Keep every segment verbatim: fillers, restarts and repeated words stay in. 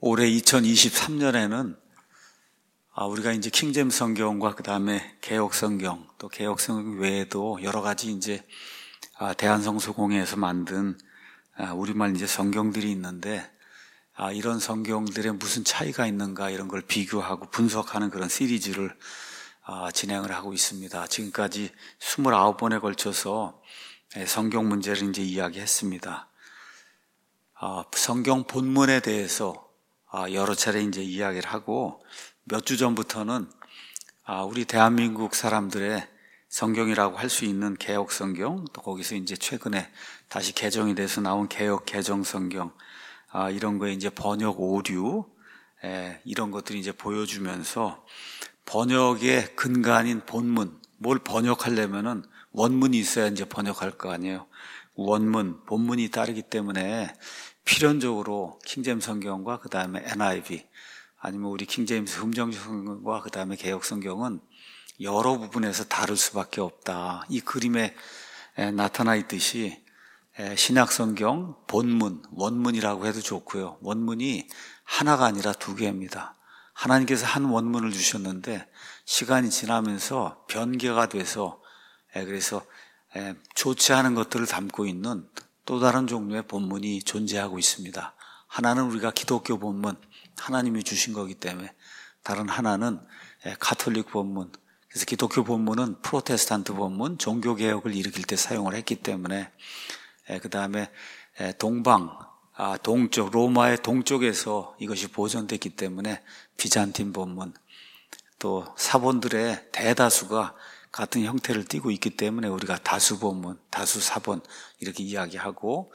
올해 이천이십삼 년에는 우리가 이제 킹제임스 성경과 그 다음에 개역 성경, 또 개역 성경 외에도 여러 가지 이제 대한성서공회에서 만든 우리말 이제 성경들이 있는데, 이런 성경들에 무슨 차이가 있는가 이런 걸 비교하고 분석하는 그런 시리즈를 진행을 하고 있습니다. 지금까지 이십구 번에 걸쳐서 성경 문제를 이제 이야기했습니다. 성경 본문에 대해서 여러 차례 이제 이야기를 하고, 몇 주 전부터는 우리 대한민국 사람들의 성경이라고 할 수 있는 개역 성경, 또 거기서 이제 최근에 다시 개정이 돼서 나온 개역 개정 성경, 이런 거에 이제 번역 오류, 이런 것들이 이제 보여주면서 번역의 근간인 본문, 뭘 번역하려면은 원문이 있어야 이제 번역할 거 아니에요. 원문, 본문이 다르기 때문에 필연적으로 킹제임스 성경과 그 다음에 엔아이브이, 아니면 우리 킹제임스 흠정식 성경과 그 다음에 개역 성경은 여러 부분에서 다를 수밖에 없다. 이 그림에 나타나 있듯이 신약 성경 본문, 원문이라고 해도 좋고요. 원문이 하나가 아니라 두 개입니다. 하나님께서 한 원문을 주셨는데 시간이 지나면서 변개가 돼서, 그래서 좋지 않은 것들을 담고 있는 또 다른 종류의 본문이 존재하고 있습니다. 하나는 우리가 기독교 본문, 하나님이 주신 거기 때문에, 다른 하나는 가톨릭 본문, 그래서 기독교 본문은 프로테스탄트 본문, 종교개혁을 일으킬 때 사용을 했기 때문에, 그 다음에 동방, 아, 동쪽, 로마의 동쪽에서 이것이 보존됐기 때문에 비잔틴 본문, 또 사본들의 대다수가 같은 형태를 띠고 있기 때문에 우리가 다수 본문, 다수 사본 이렇게 이야기하고,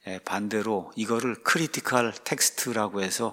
반대로 이거를 크리티컬 텍스트라고 해서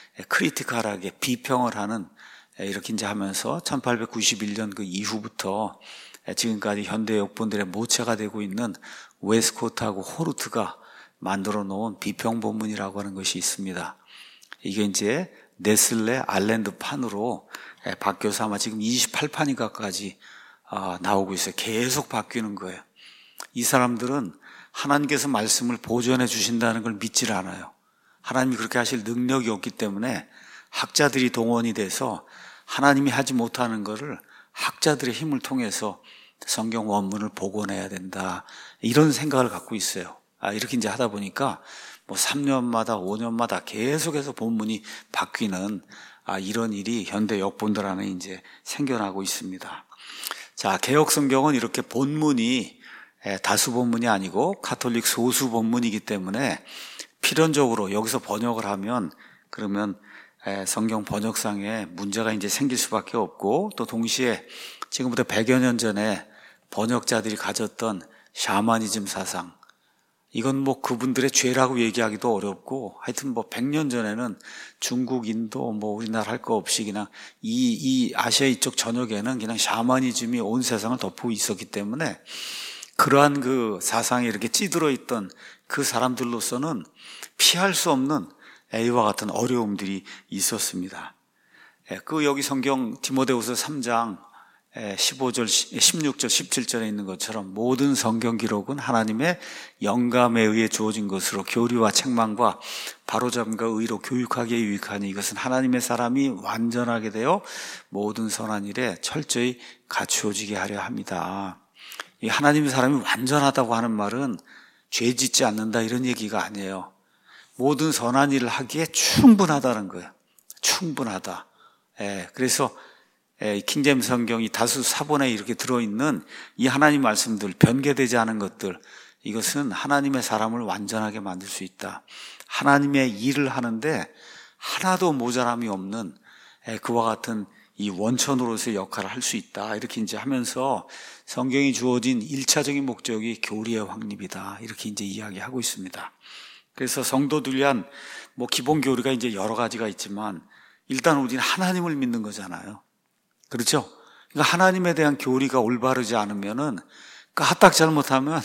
크리티컬하게 비평을 하는, 이렇게 이제 하면서 천팔백구십일 년 그 이후부터 지금까지 현대 역본들의 모체가 되고 있는 웨스코트하고 호르트가 만들어 놓은 비평 본문이라고 하는 것이 있습니다. 이게 이제 네슬레 알랜드 판으로 바뀌어서 아마 지금 이십팔 판인가까지 나오고 있어요. 계속 바뀌는 거예요. 이 사람들은 하나님께서 말씀을 보존해 주신다는 걸 믿질 않아요. 하나님이 그렇게 하실 능력이 없기 때문에 학자들이 동원이 돼서 하나님이 하지 못하는 것을 학자들의 힘을 통해서 성경 원문을 복원해야 된다, 이런 생각을 갖고 있어요. 아, 이렇게 이제 하다 보니까 뭐 삼 년마다 오 년마다 계속해서 본문이 바뀌는 아, 이런 일이 현대 역본들 안에 이제 생겨나고 있습니다. 자, 개역 성경은 이렇게 본문이 다수 본문이 아니고 가톨릭 소수 본문이기 때문에 필연적으로 여기서 번역을 하면 그러면 성경 번역상에 문제가 이제 생길 수밖에 없고, 또 동시에 지금부터 백여 년 전에 번역자들이 가졌던 샤머니즘 사상, 이건 뭐 그분들의 죄라고 얘기하기도 어렵고, 하여튼 뭐 백 년 전에는 중국, 인도, 뭐 우리나라 할 거 없이 그냥 이, 이 아시아 이쪽 전역에는 그냥 샤머니즘이 온 세상을 덮고 있었기 때문에 그러한 그 사상에 이렇게 찌들어 있던 그 사람들로서는 피할 수 없는 A와 같은 어려움들이 있었습니다. 그 여기 성경 디모데후서 삼 장 십오 절, 십육 절, 십칠 절에 있는 것처럼 모든 성경 기록은 하나님의 영감에 의해 주어진 것으로 교리와 책망과 바로잡음과 의로 교육하기에 유익하니 이것은 하나님의 사람이 완전하게 되어 모든 선한 일에 철저히 갖추어지게 하려 합니다. 이 하나님의 사람이 완전하다고 하는 말은 죄 짓지 않는다 이런 얘기가 아니에요. 모든 선한 일을 하기에 충분하다는 거예요. 충분하다. 예, 그래서 예, 킹제임스 성경이 다수 사본에 이렇게 들어있는 이 하나님 말씀들, 변개되지 않은 것들, 이것은 하나님의 사람을 완전하게 만들 수 있다. 하나님의 일을 하는데 하나도 모자람이 없는 예, 그와 같은 이 원천으로서의 역할을 할 수 있다. 이렇게 이제 하면서 성경이 주어진 일차적인 목적이 교리의 확립이다. 이렇게 이제 이야기하고 있습니다. 그래서 성도들 위한 뭐 기본 교리가 이제 여러 가지가 있지만 일단 우리는 하나님을 믿는 거잖아요. 그렇죠? 그러니까 하나님에 대한 교리가 올바르지 않으면은 까딱 잘못하면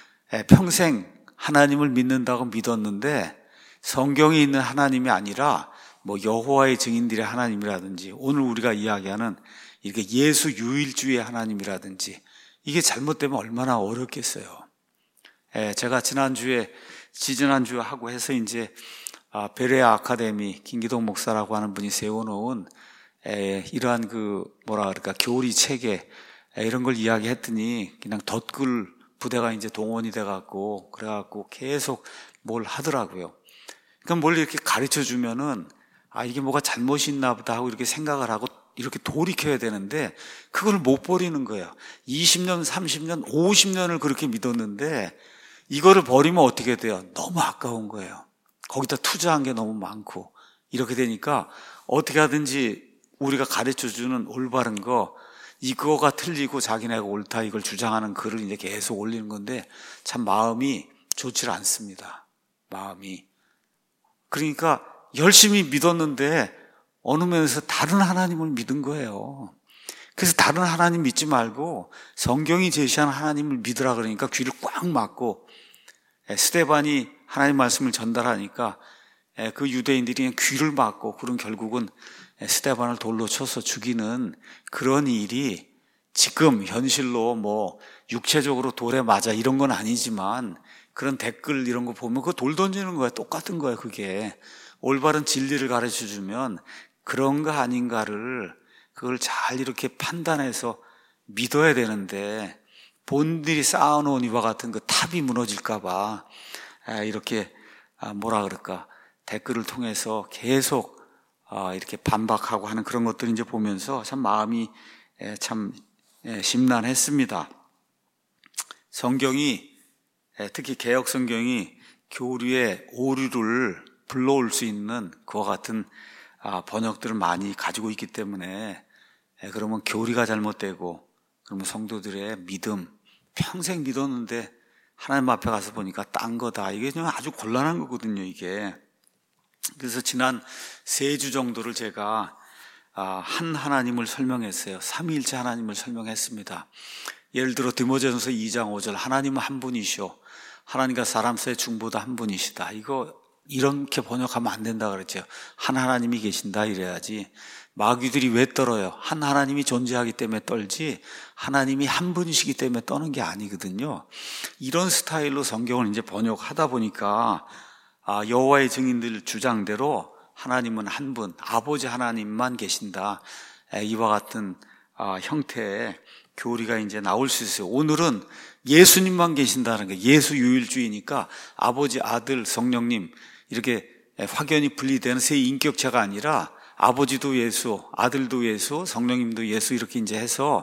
평생 하나님을 믿는다고 믿었는데 성경에 있는 하나님이 아니라 뭐 여호와의 증인들의 하나님이라든지 오늘 우리가 이야기하는 이렇게 예수 유일주의 하나님이라든지 이게 잘못되면 얼마나 어렵겠어요. 제가 지난주에 지지난주 하고 해서 이제 아, 베레아 아카데미 김기동 목사라고 하는 분이 세워놓은 에, 이러한 그 뭐라 그럴까 교리 체계 에, 이런 걸 이야기했더니 그냥 덧글 부대가 이제 동원이 돼갖고 그래갖고 계속 뭘 하더라고요. 그러니까 뭘 이렇게 가르쳐 주면은 아 이게 뭐가 잘못이 있나 보다 하고 이렇게 생각을 하고 이렇게 돌이켜야 되는데 그걸 못 버리는 거예요. 이십 년, 삼십 년, 오십 년을 그렇게 믿었는데 이거를 버리면 어떻게 돼요? 너무 아까운 거예요. 거기다 투자한 게 너무 많고 이렇게 되니까 어떻게 하든지 우리가 가르쳐주는 올바른 거 이거가 틀리고 자기네가 옳다 이걸 주장하는 글을 이제 계속 올리는 건데 참 마음이 좋지 않습니다. 마음이. 그러니까 열심히 믿었는데 어느 면에서 다른 하나님을 믿은 거예요. 그래서 다른 하나님 믿지 말고 성경이 제시하는 하나님을 믿으라 그러니까 귀를 꽉 막고 스데반이 하나님 말씀을 전달하니까 그 유대인들이 그냥 귀를 막고 그런 결국은 스데반을 돌로 쳐서 죽이는 그런 일이 지금 현실로 뭐 육체적으로 돌에 맞아 이런 건 아니지만 그런 댓글 이런 거 보면 그 돌 던지는 거야. 똑같은 거야. 그게 올바른 진리를 가르쳐 주면 그런가 아닌가를 그걸 잘 이렇게 판단해서 믿어야 되는데 본들이 쌓아놓은 이와 같은 그 탑이 무너질까 봐 이렇게 뭐라 그럴까 댓글을 통해서 계속 이렇게 반박하고 하는 그런 것들을 이제 보면서 참 마음이 참 심란했습니다. 성경이 특히 개혁 성경이 교류의 오류를 불러올 수 있는 그와 같은 번역들을 많이 가지고 있기 때문에 그러면 교리가 잘못되고 그러면 성도들의 믿음 평생 믿었는데 하나님 앞에 가서 보니까 딴 거다. 이게 좀 아주 곤란한 거거든요, 이게. 그래서 지난 세 주 정도를 제가 한 하나님을 설명했어요. 삼위일체 하나님을 설명했습니다. 예를 들어 디모데전서 이 장 오 절 하나님은 한 분이시오. 하나님과 사람 사이의 중보다 한 분이시다. 이거 이렇게 번역하면 안 된다 그랬죠. 한 하나님이 계신다 이래야지. 마귀들이 왜 떨어요? 한 하나님이 존재하기 때문에 떨지 하나님이 한 분이시기 때문에 떠는 게 아니거든요. 이런 스타일로 성경을 이제 번역하다 보니까 아, 여호와의 증인들 주장대로 하나님은 한 분, 아버지 하나님만 계신다. 이와 같은 형태의 교리가 이제 나올 수 있어요. 오늘은 예수님만 계신다는 거예요. 예수 유일주의니까 아버지, 아들, 성령님 이렇게 확연히 분리되는 세 인격체가 아니라 아버지도 예수, 아들도 예수, 성령님도 예수 이렇게 이제 해서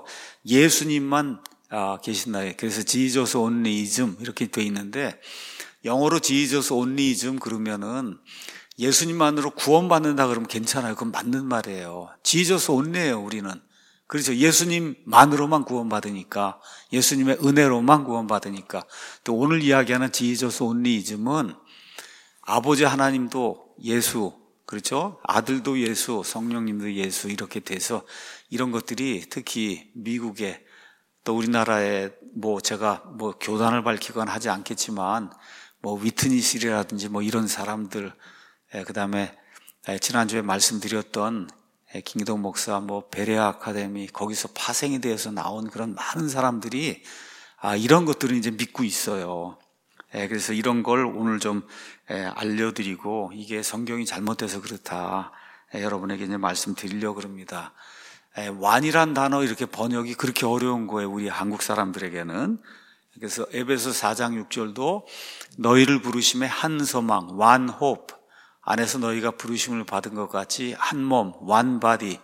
예수님만 계신다. 그래서 Jesus onlyism 이렇게 돼 있는데 영어로 Jesus onlyism 그러면은 예수님만으로 구원받는다 그러면 괜찮아요. 그건 맞는 말이에요. Jesus only예요, 우리는. 그렇죠. 예수님만으로만 구원받으니까, 예수님의 은혜로만 구원받으니까. 또 오늘 이야기하는 Jesus onlyism은 아버지 하나님도 예수, 그렇죠? 아들도 예수, 성령님도 예수 이렇게 돼서 이런 것들이 특히 미국에 또 우리나라에 뭐 제가 뭐 교단을 밝히거나 하지 않겠지만 뭐 위트니스라든지 뭐 이런 사람들, 그 다음에 지난주에 말씀드렸던 김기동 목사, 뭐 베레아 아카데미 거기서 파생이 되어서 나온 그런 많은 사람들이 아 이런 것들을 이제 믿고 있어요. 그래서 이런 걸 오늘 좀 알려드리고 이게 성경이 잘못돼서 그렇다 여러분에게 이제 말씀드리려고 합니다. 완이란 단어 이렇게 번역이 그렇게 어려운 거예요, 우리 한국 사람들에게는. 그래서 에베소 사 장 육 절도 너희를 부르심에 한 소망, one hope 안에서 너희가 부르심을 받은 것 같이 한 몸, one body,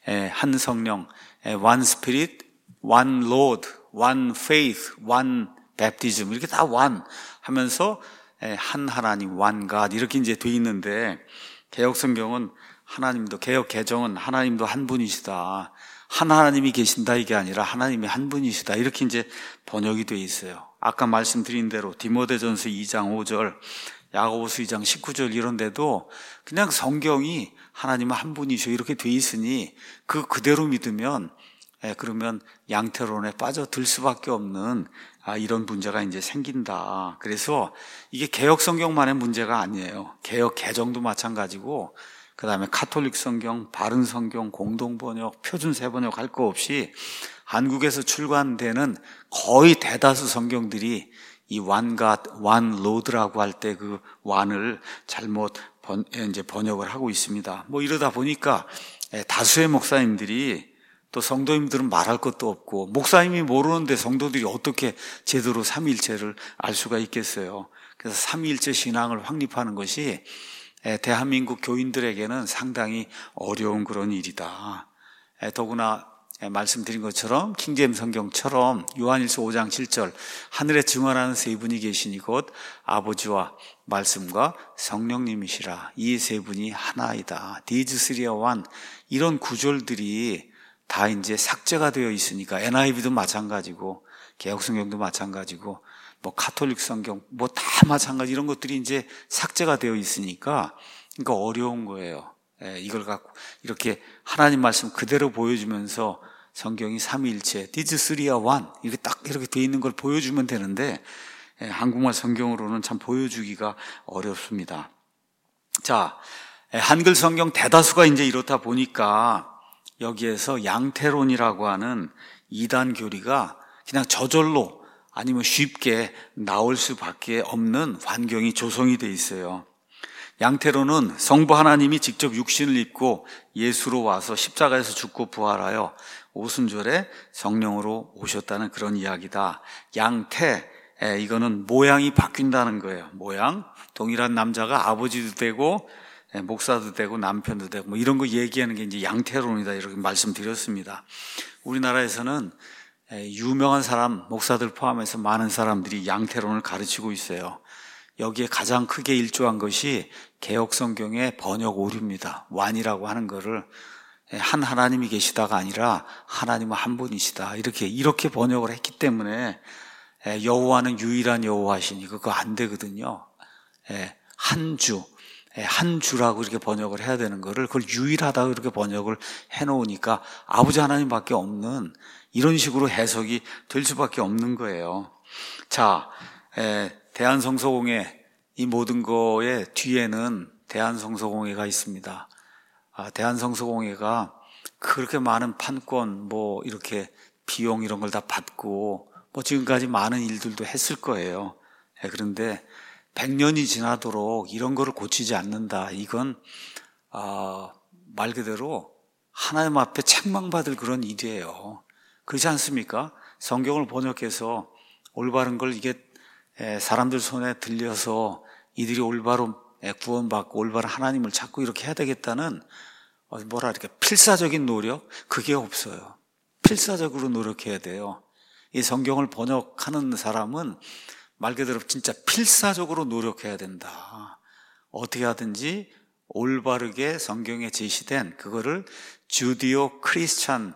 한 성령, one spirit, one Lord, one faith, one baptism 이렇게 다 one 하면서 한 하나님, one God 이렇게 이제 돼 있는데 개혁 성경은 하나님도 개혁 개정은 하나님도 한 분이시다. 한 하나님이 계신다 이게 아니라 하나님이 한 분이시다 이렇게 이제 번역이 돼 있어요. 아까 말씀드린 대로 디모데전서 이 장 오 절, 야고보서 이 장 십구 절 이런 데도 그냥 성경이 하나님은 한 분이시오 이렇게 돼 있으니 그 그대로 믿으면 예, 그러면 양태론에 빠져들 수밖에 없는 아, 이런 문제가 이제 생긴다. 그래서 이게 개혁 성경만의 문제가 아니에요. 개혁 개정도 마찬가지고 그 다음에 카톨릭 성경, 바른 성경, 공동번역, 표준세 번역 할 거 없이 한국에서 출간되는 거의 대다수 성경들이 이 완갓, 완로드라고 할 때 그 완을 잘못 번, 이제 번역을 하고 있습니다. 뭐 이러다 보니까 다수의 목사님들이, 또 성도님들은 말할 것도 없고, 목사님이 모르는데 성도들이 어떻게 제대로 삼위일체를 알 수가 있겠어요. 그래서 삼위일체 신앙을 확립하는 것이 대한민국 교인들에게는 상당히 어려운 그런 일이다. 더구나 말씀드린 것처럼 킹제임스 성경처럼 요한일서 오 장 칠 절, 하늘에 증언하는 세 분이 계시니 곧 아버지와 말씀과 성령님이시라. 이 세 분이 하나이다. These three are one. 이런 구절들이 다 이제 삭제가 되어 있으니까, 엔아이브이도 마찬가지고 개혁성경도 마찬가지고 뭐 가톨릭 성경 뭐 다 마찬가지, 이런 것들이 이제 삭제가 되어 있으니까 그러니까 어려운 거예요. 예, 이걸 갖고 이렇게 하나님 말씀 그대로 보여주면서 성경이 삼위일체, These three are one, 이렇게 딱 이렇게 되어 있는 걸 보여주면 되는데, 예, 한국말 성경으로는 참 보여주기가 어렵습니다. 자, 예, 한글 성경 대다수가 이제 이렇다 보니까 여기에서 양태론이라고 하는 이단 교리가 그냥 저절로 아니면 쉽게 나올 수밖에 없는 환경이 조성이 돼 있어요. 양태론은 성부 하나님이 직접 육신을 입고 예수로 와서 십자가에서 죽고 부활하여 오순절에 성령으로 오셨다는 그런 이야기다. 양태, 이거는 모양이 바뀐다는 거예요. 모양, 동일한 남자가 아버지도 되고 목사도 되고 남편도 되고 뭐 이런 거 얘기하는 게 이제 양태론이다, 이렇게 말씀드렸습니다. 우리나라에서는 유명한 사람, 목사들 포함해서 많은 사람들이 양태론을 가르치고 있어요. 여기에 가장 크게 일조한 것이 개혁성경의 번역 오류입니다. 완이라고 하는 거를 한 하나님이 계시다가 아니라 하나님은 한 분이시다, 이렇게 이렇게 번역을 했기 때문에 여호와는 유일한 여호와시니 그거 안 되거든요. 한 주, 한 주라고 이렇게 번역을 해야 되는 거를 그걸 유일하다고 이렇게 번역을 해놓으니까 아버지 하나님밖에 없는, 이런 식으로 해석이 될 수밖에 없는 거예요. 자, 대한성서공회, 이 모든 거의 뒤에는 대한성서공회가 있습니다. 아, 대한성서공회가 그렇게 많은 판권, 뭐 이렇게 비용 이런 걸 다 받고 뭐 지금까지 많은 일들도 했을 거예요. 그런데 백 년이 지나도록 이런 거를 고치지 않는다, 이건 아, 말 그대로 하나님 앞에 책망받을 그런 일이에요. 그렇지 않습니까? 성경을 번역해서 올바른 걸 이게 사람들 손에 들려서 이들이 올바로 구원받고 올바른 하나님을 찾고 이렇게 해야 되겠다는, 뭐라 이렇게 필사적인 노력, 그게 없어요. 필사적으로 노력해야 돼요. 이 성경을 번역하는 사람은 말 그대로 진짜 필사적으로 노력해야 된다. 어떻게 하든지 올바르게 성경에 제시된 그거를 주디오 크리스찬,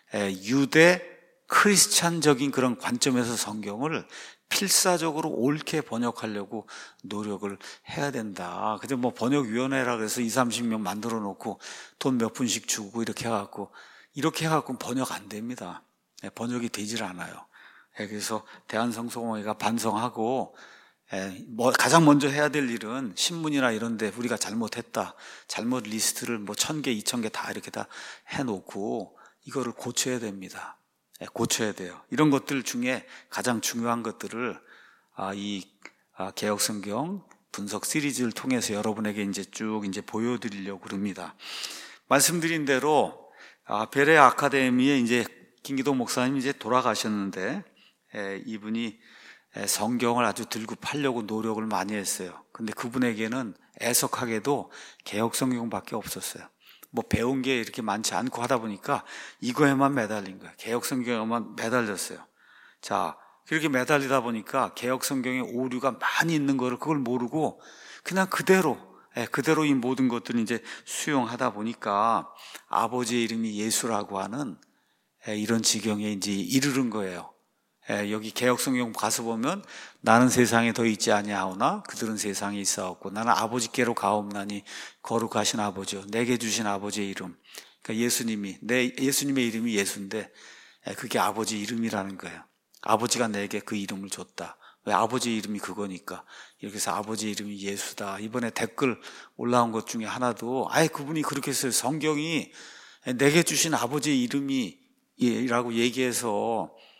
유대 크리스찬적인 그런 관점에서 성경을 필사적으로 옳게 번역하려고 노력을 해야 된다. 근데 뭐 번역위원회라 그래서 이삼십 명 만들어 놓고 돈 몇 푼씩 주고 이렇게 해갖고, 이렇게 해갖고 번역 안 됩니다. 번역이 되질 않아요. 그래서 대한성서공회가 반성하고, 뭐 가장 먼저 해야 될 일은 신문이나 이런 데 우리가 잘못했다, 잘못 리스트를 뭐 천 개, 이천 개 다 이렇게 다 해놓고 이거를 고쳐야 됩니다. 고쳐야 돼요. 이런 것들 중에 가장 중요한 것들을 이 개혁성경 분석 시리즈를 통해서 여러분에게 이제 쭉 이제 보여드리려고 합니다. 말씀드린 대로 베레아 아카데미에 이제 김기동 목사님이 이제 돌아가셨는데, 이분이 성경을 아주 들고 팔려고 노력을 많이 했어요. 근데 그분에게는 애석하게도 개혁성경밖에 없었어요. 뭐 배운 게 이렇게 많지 않고 하다 보니까 이거에만 매달린 거예요. 개혁성경에만 매달렸어요. 자, 그렇게 매달리다 보니까 개혁성경에 오류가 많이 있는 거를 그걸 모르고 그냥 그대로, 그대로 이 모든 것들을 이제 수용하다 보니까 아버지의 이름이 예수라고 하는 이런 지경에 이제 이르른 거예요. 여기 개혁성경 가서 보면 나는 세상에 더 있지 아니하오나 그들은 세상에 있사옵고 나는 아버지께로 가옵나니 거룩하신 아버지요 내게 주신 아버지의 이름, 그러니까 예수님이, 내 예수님의 이름이 예수인데 그게 아버지 이름이라는 거예요. 아버지가 내게 그 이름을 줬다. 왜? 아버지 이름이 그거니까. 이렇게 해서 아버지 이름이 예수다. 이번에 댓글 올라온 것 중에 하나도 아예 그분이 그렇게 했어요. 성경이 내게 주신 아버지의 이름이 라고 얘기해서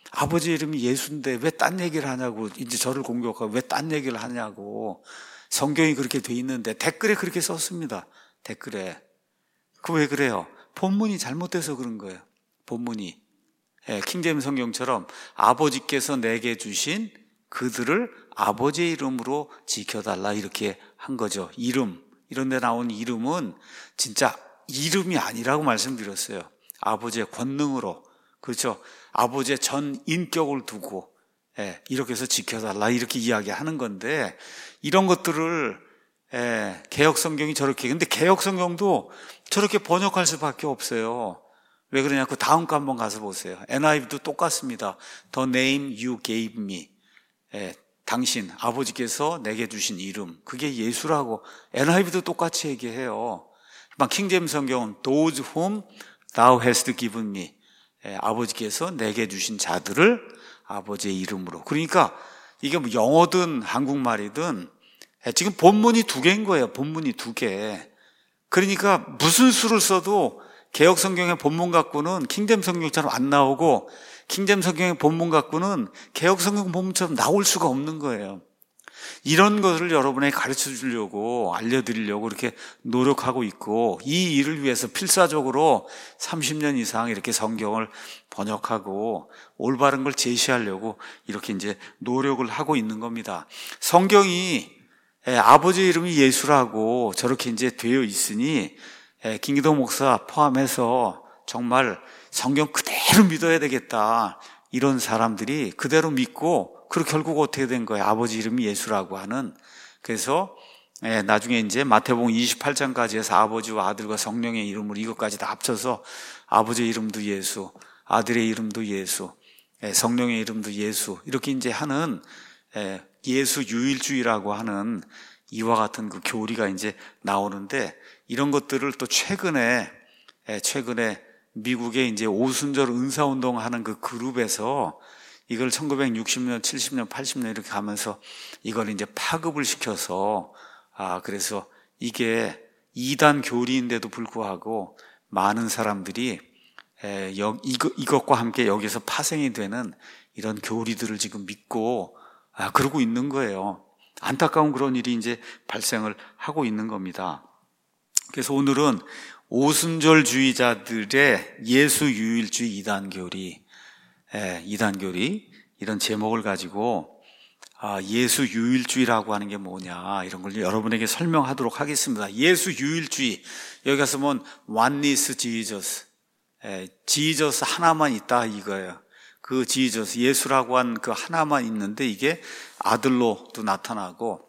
아버지 이름이 예수인데 왜 딴 얘기를 하냐고, 이제 저를 공격하고 왜 딴 얘기를 하냐고. 성경이 그렇게 돼 있는데 댓글에 그렇게 썼습니다. 댓글에. 그 왜 그래요? 본문이 잘못돼서 그런 거예요. 본문이. 예, 킹제임스 성경처럼 아버지께서 내게 주신 그들을 아버지의 이름으로 지켜달라 이렇게 한 거죠. 이름, 이런 데 나온 이름은 진짜 이름이 아니라고 말씀드렸어요. 아버지의 권능으로, 그렇죠? 아버지의 전 인격을 두고, 예, 이렇게 해서 지켜달라 이렇게 이야기하는 건데, 이런 것들을, 예, 개역 성경이 저렇게, 근데 개역 성경도 저렇게 번역할 수밖에 없어요. 왜 그러냐? 그 다음 거 한번 가서 보세요. 엔아이브이도 똑같습니다. The name you gave me. 예, 당신, 아버지께서 내게 주신 이름. 그게 예수라고. 엔아이브이도 똑같이 얘기해요. 킹제임스 성경은 Those whom thou hast given me. 예, 아버지께서 내게 주신 자들을 아버지의 이름으로. 그러니까 이게 뭐 영어든 한국말이든 예, 지금 본문이 두 개인 거예요. 본문이 두 개. 그러니까 무슨 수를 써도 개역 성경의 본문 갖고는 킹제임스 성경처럼 안 나오고, 킹제임스 성경의 본문 갖고는 개역 성경 본문처럼 나올 수가 없는 거예요. 이런 것을 여러분에게 가르쳐 주려고, 알려드리려고 이렇게 노력하고 있고, 이 일을 위해서 필사적으로 삼십 년 이상 이렇게 성경을 번역하고 올바른 걸 제시하려고 이렇게 이제 노력을 하고 있는 겁니다. 성경이 아버지 이름이 예수라고 저렇게 이제 되어 있으니 김기동 목사 포함해서 정말 성경 그대로 믿어야 되겠다, 이런 사람들이 그대로 믿고, 그리고 결국 어떻게 된 거예요? 아버지 이름이 예수라고 하는. 그래서 나중에 이제 마태복음 이십팔 장까지 해서 아버지와 아들과 성령의 이름으로 이것까지 다 합쳐서 아버지의 이름도 예수, 아들의 이름도 예수, 성령의 이름도 예수, 이렇게 이제 하는 예수 유일주의라고 하는 이와 같은 그 교리가 이제 나오는데, 이런 것들을 또 최근에, 최근에 미국의 이제 오순절 은사운동 하는 그 그룹에서 이걸 천구백육십 년, 칠십 년, 팔십 년 이렇게 가면서 이걸 이제 파급을 시켜서, 아, 그래서 이게 이단 교리인데도 불구하고 많은 사람들이 에, 여, 이거, 이것과 함께 여기서 파생이 되는 이런 교리들을 지금 믿고, 아, 그러고 있는 거예요. 안타까운 그런 일이 이제 발생을 하고 있는 겁니다. 그래서 오늘은 오순절주의자들의 예수 유일주의 이단교리, 예, 이단교리, 이런 제목을 가지고 아, 예수 유일주의라고 하는 게 뭐냐, 이런 걸 여러분에게 설명하도록 하겠습니다. 예수 유일주의, 여기 가서 보면 oneness Jesus, 예, Jesus 하나만 있다 이거예요. 그 Jesus, 예수라고 한 그 하나만 있는데 이게 아들로도 나타나고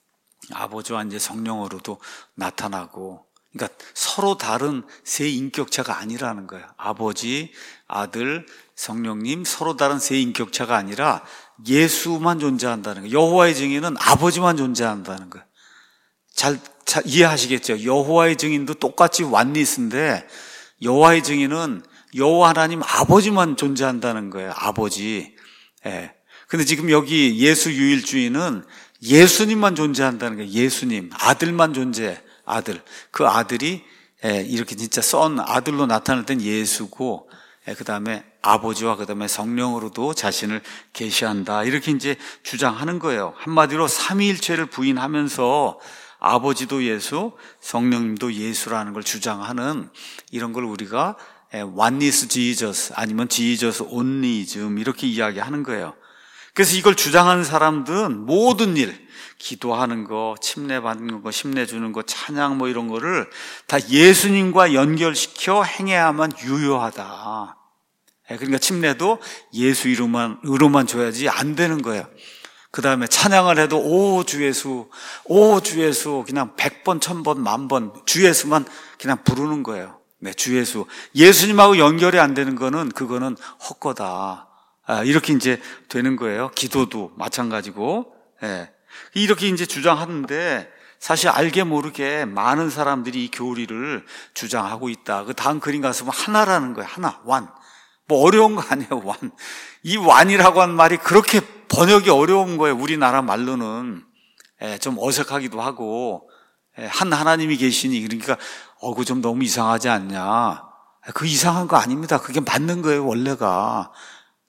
아버지와 이제 성령으로도 나타나고, 그러니까 서로 다른 세 인격체가 아니라는 거예요. 아버지, 아들, 성령님 서로 다른 세 인격체가 아니라 예수만 존재한다는 거예요. 여호와의 증인은 아버지만 존재한다는 거예요. 잘, 잘 이해하시겠죠? 여호와의 증인도 똑같이 원리스인데 여호와의 증인은 여호와 하나님 아버지만 존재한다는 거예요. 아버지. 예. 근데 지금 여기 예수 유일주의는 예수님만 존재한다는 거예요. 예수님, 아들만 존재해. 아들. 그 아들이 이렇게 진짜 썬 아들로 나타날 땐 예수고, 그 다음에 아버지와 그 다음에 성령으로도 자신을 계시한다, 이렇게 이제 주장하는 거예요. 한마디로 삼위일체를 부인하면서 아버지도 예수, 성령님도 예수라는 걸 주장하는 이런 걸 우리가 oneness Jesus 아니면 Jesus onlyism 이렇게 이야기하는 거예요. 그래서 이걸 주장하는 사람들은 모든 일, 기도하는 거, 침례 받는 거, 심례 주는 거, 찬양 뭐 이런 거를 다 예수님과 연결시켜 행해야만 유효하다. 그러니까 침례도 예수 이름만, 으로만 줘야지 안 되는 거예요. 그 다음에 찬양을 해도 오 주 예수, 오 주 예수, 그냥 백 번, 천 번, 만 번 주 예수만 그냥 부르는 거예요. 네, 주 예수. 예수님하고 연결이 안 되는 거는 그거는 헛거다. 아, 이렇게 이제 되는 거예요. 기도도 마찬가지고. 예. 이렇게 이제 주장하는데 사실 알게 모르게 많은 사람들이 이 교리를 주장하고 있다. 그 다음 그림 가서 하나라는 거예요. 하나, 완. 뭐 어려운 거 아니에요, 완. 이 완이라고 한 말이 그렇게 번역이 어려운 거예요. 우리나라 말로는. 예, 좀 어색하기도 하고. 예, 한 하나님이 계시니, 그러니까 어, 그거 좀 너무 이상하지 않냐. 그 이상한 거 아닙니다. 그게 맞는 거예요, 원래가.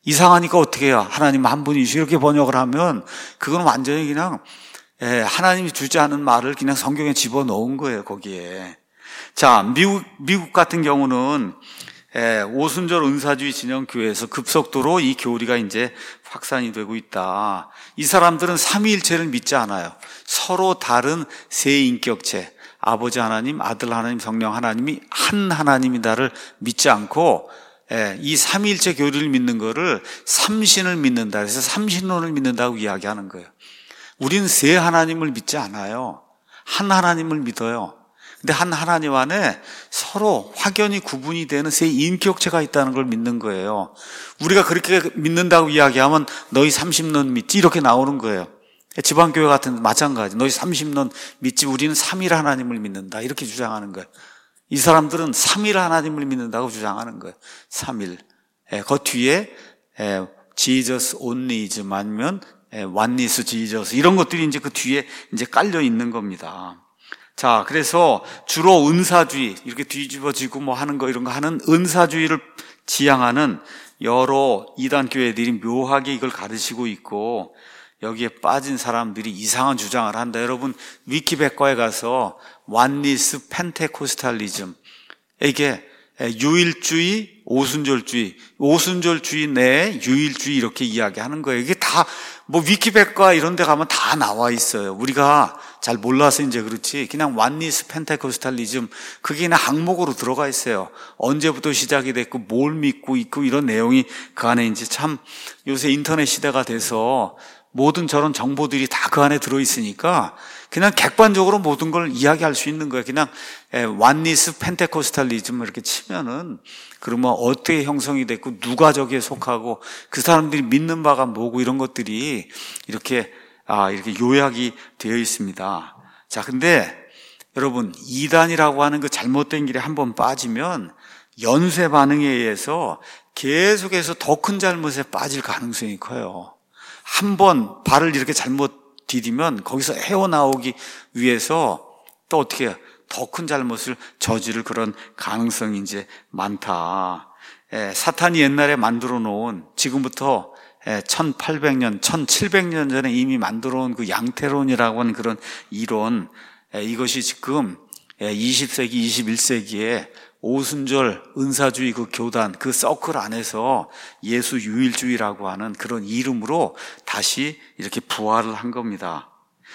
이상하니까 어떻게 해요? 하나님 한 분이시고 이렇게 번역을 하면 그건 완전히 그냥 예, 하나님이 주지 않은 말을 그냥 성경에 집어넣은 거예요, 거기에. 자, 미국, 미국 같은 경우는 예, 오순절 은사주의 진영 교회에서 급속도로 이 교리가 이제 확산이 되고 있다. 이 사람들은 삼위일체를 믿지 않아요. 서로 다른 세 인격체, 아버지 하나님, 아들 하나님, 성령 하나님이 한 하나님이다를 믿지 않고 예, 이 삼위일체 교리를 믿는 거를 삼신을 믿는다. 그래서 삼신론을 믿는다고 이야기하는 거예요. 우리는 세 하나님을 믿지 않아요. 한 하나님을 믿어요. 근데 한 하나님 안에 서로 확연히 구분이 되는 세 인격체가 있다는 걸 믿는 거예요. 우리가 그렇게 믿는다고 이야기하면 너희 삼신론 믿지 이렇게 나오는 거예요. 지방교회 같은 데 마찬가지. 너희 삼신론 믿지 우리는 삼일 하나님을 믿는다 이렇게 주장하는 거예요. 이 사람들은 삼일 하나님을 믿는다고 주장하는 거예요. 삼일. 예, 그 뒤에 예, Jesus onlyism 아니면 예, oneness Jesus 이런 것들이 이제 그 뒤에 이제 깔려 있는 겁니다. 자, 그래서 주로 은사주의 이렇게 뒤집어지고 뭐 하는 거 이런 거 하는 은사주의를 지향하는 여러 이단 교회들이 묘하게 이걸 가르치고 있고 여기에 빠진 사람들이 이상한 주장을 한다. 여러분 위키백과에 가서 oneness 펜테코스탈리즘 이게 유일주의, 오순절주의, 오순절주의 내에 유일주의 이렇게 이야기하는 거예요. 이게 다 뭐 위키백과 이런 데 가면 다 나와 있어요. 우리가 잘 몰라서 이제 그렇지 그냥 oneness 펜테코스탈리즘 그게 그냥 항목으로 들어가 있어요. 언제부터 시작이 됐고 뭘 믿고 있고 이런 내용이 그 안에 이제 참 요새 인터넷 시대가 돼서 모든 저런 정보들이 다 그 안에 들어있으니까 그냥 객관적으로 모든 걸 이야기할 수 있는 거예요. 그냥 oneness 펜테코스탈리즘 이렇게 치면은 그러면 어떻게 형성이 됐고 누가 저기에 속하고 그 사람들이 믿는 바가 뭐고 이런 것들이 이렇게 아 이렇게 요약이 되어 있습니다. 자, 근데 여러분 이단이라고 하는 그 잘못된 길에 한번 빠지면 연쇄 반응에 의해서 계속해서 더 큰 잘못에 빠질 가능성이 커요. 한 번 발을 이렇게 잘못 디디면 거기서 헤어나오기 위해서 또 어떻게 더 큰 잘못을 저지를 그런 가능성이 이제 많다. 에, 사탄이 옛날에 만들어 놓은 지금부터 에, 천팔백 년, 천칠백 년 전에 이미 만들어 놓은 그 양태론이라고 하는 그런 이론 에, 이것이 지금 에, 이십 세기, 이십일 세기에 오순절 은사주의 그 교단 그 서클 안에서 예수 유일주의라고 하는 그런 이름으로 다시 이렇게 부활을 한 겁니다.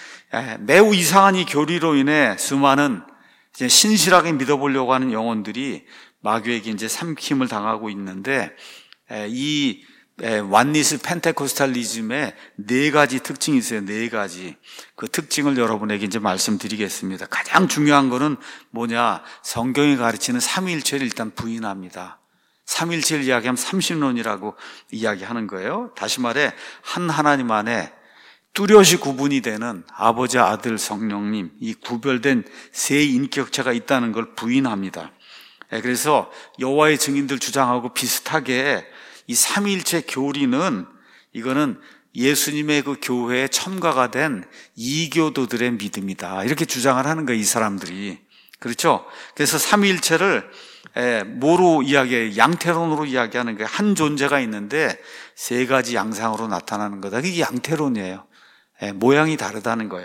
매우 이상한 이 교리로 인해 수많은 이제 신실하게 믿어보려고 하는 영혼들이 마귀에게 이제 삼킴을 당하고 있는데 이 oneness 펜테코스탈리즘의 네 가지 특징이 있어요. 네 가지. 그 특징을 여러분에게 이제 말씀드리겠습니다. 가장 중요한 거는 뭐냐? 성경이 가르치는 삼위일체를 일단 부인합니다. 삼위일체를 이야기하면 삼신론이라고 이야기하는 거예요. 다시 말해 한 하나님 안에 뚜렷이 구분이 되는 아버지, 아들, 성령님 이 구별된 세 인격체가 있다는 걸 부인합니다. 그래서 여호와의 증인들 주장하고 비슷하게 이 삼위일체 교리는 이거는 예수님의 그 교회에 첨가가 된 이교도들의 믿음이다. 이렇게 주장을 하는 거예요, 이 사람들이. 그렇죠? 그래서 삼위일체를 뭐로 이야기해요? 양태론으로 이야기하는 거예요. 한 존재가 있는데 세 가지 양상으로 나타나는 거다. 이게 양태론이에요. 모양이 다르다는 거예요.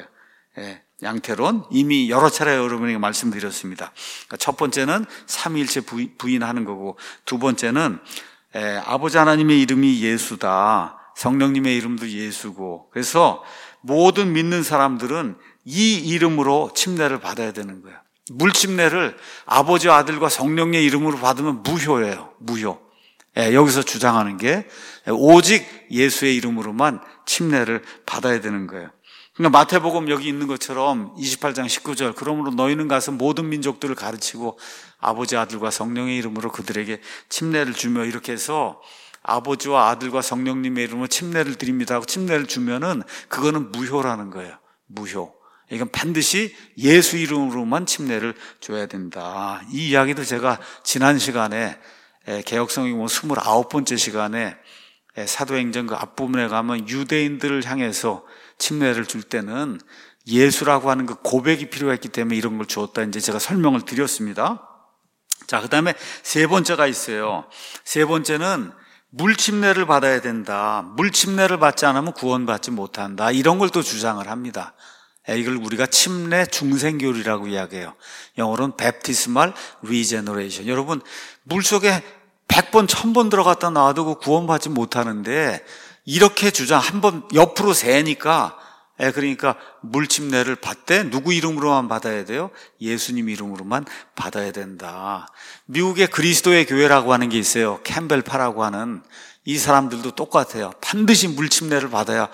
양태론 이미 여러 차례 여러분에게 말씀드렸습니다. 첫 번째는 삼위일체 부인하는 거고 두 번째는 에, 아버지 하나님의 이름이 예수다. 성령님의 이름도 예수고. 그래서 모든 믿는 사람들은 이 이름으로 침례를 받아야 되는 거예요. 물침례를 아버지, 아들과 성령의 이름으로 받으면 무효예요. 무효. 에, 여기서 주장하는 게 오직 예수의 이름으로만 침례를 받아야 되는 거예요. 그러니까 마태복음 여기 있는 것처럼 이십팔 장 십구 절 그러므로 너희는 가서 모든 민족들을 가르치고 아버지 아들과 성령의 이름으로 그들에게 침례를 주며 이렇게 해서 아버지와 아들과 성령님의 이름으로 침례를 드립니다 하고 침례를 주면은 그거는 무효라는 거예요. 무효. 이건 반드시 예수 이름으로만 침례를 줘야 된다. 이 이야기도 제가 지난 시간에 개혁성경 이십구 번째 시간에 사도행전 그 앞부분에 가면 유대인들을 향해서 침례를 줄 때는 예수라고 하는 그 고백이 필요했기 때문에 이런 걸 주었다. 이제 제가 설명을 드렸습니다. 자, 그 다음에 세 번째가 있어요. 세 번째는 물침례를 받아야 된다. 물침례를 받지 않으면 구원받지 못한다. 이런 걸 또 주장을 합니다. 이걸 우리가 침례 중생교리라고 이야기해요. 영어로는 Baptismal Regeneration. 여러분, 물속에 백 번, 천 번 들어갔다 나와도 구원받지 못하는데 이렇게 주장, 한 번 옆으로 세니까, 그러니까 물침례를 받되 누구 이름으로만 받아야 돼요? 예수님 이름으로만 받아야 된다. 미국의 그리스도의 교회라고 하는 게 있어요. 캠벨파라고 하는. 이 사람들도 똑같아요. 반드시 물침례를 받아야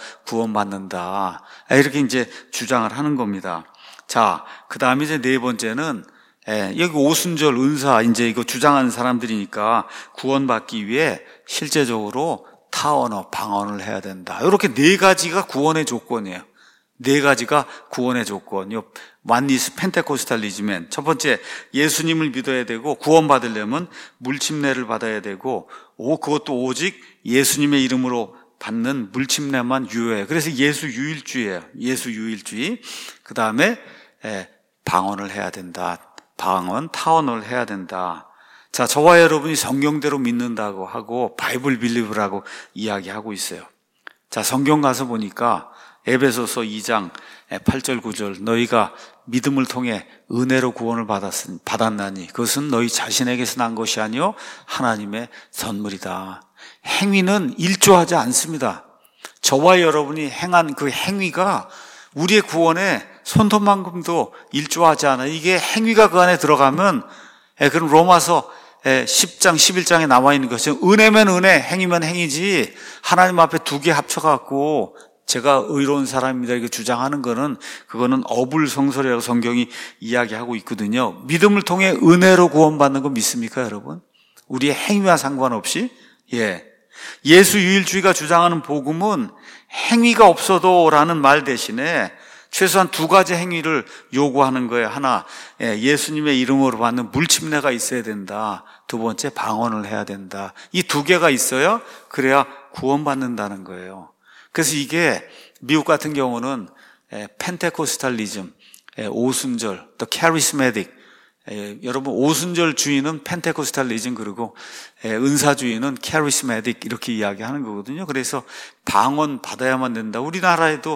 구원받는다. 이렇게 이제 주장을 하는 겁니다. 자, 그 다음에 이제 네 번째는, 예, 여기 오순절 은사, 이제 이거 주장하는 사람들이니까 구원받기 위해 실제적으로 타언어, 방언을 해야 된다. 이렇게 네 가지가 구원의 조건이에요. 네 가지가 구원의 조건. 요 완니스 펜테코스탈리즘엔 첫 번째, 예수님을 믿어야 되고 구원받으려면 물침례를 받아야 되고, 오 그것도 오직 예수님의 이름으로 받는 물침례만 유효해. 그래서 예수 유일주의예요. 예수 유일주의. 그 다음에 방언을 해야 된다. 방언, 타언을 해야 된다. 자, 저와 여러분이 성경대로 믿는다고 하고 바이블 빌리브라고 이야기하고 있어요. 자, 성경 가서 보니까 에베소서 이 장 팔 절 구 절, 너희가 믿음을 통해 은혜로 구원을 받았으니, 받았나니 그것은 너희 자신에게서 난 것이 아니요 하나님의 선물이다. 행위는 일조하지 않습니다. 저와 여러분이 행한 그 행위가 우리의 구원에 손톱만큼도 일조하지 않아요. 이게 행위가 그 안에 들어가면, 예, 그럼 로마서 십 장 십일 장에 나와 있는 것은 은혜면 은혜, 행위면 행위지, 하나님 앞에 두 개 합쳐갖고 제가 의로운 사람입니다 이렇게 주장하는 거는, 그거는 어불성설이라고 성경이 이야기하고 있거든요. 믿음을 통해 은혜로 구원받는 거 믿습니까, 여러분? 우리의 행위와 상관없이? 예. 예수 유일주의가 주장하는 복음은 행위가 없어도 라는 말 대신에 최소한 두 가지 행위를 요구하는 거예요. 하나, 예수님의 이름으로 받는 물침례가 있어야 된다. 두 번째, 방언을 해야 된다. 이 두 개가 있어야, 그래야 구원받는다는 거예요. 그래서 이게 미국 같은 경우는 펜테코스탈리즘, 오순절, 또 카리스메틱, 여러분 오순절 주의는 펜테코스탈리즘, 그리고 은사주의는 카리스메틱 이렇게 이야기하는 거거든요. 그래서 방언 받아야만 된다. 우리나라에도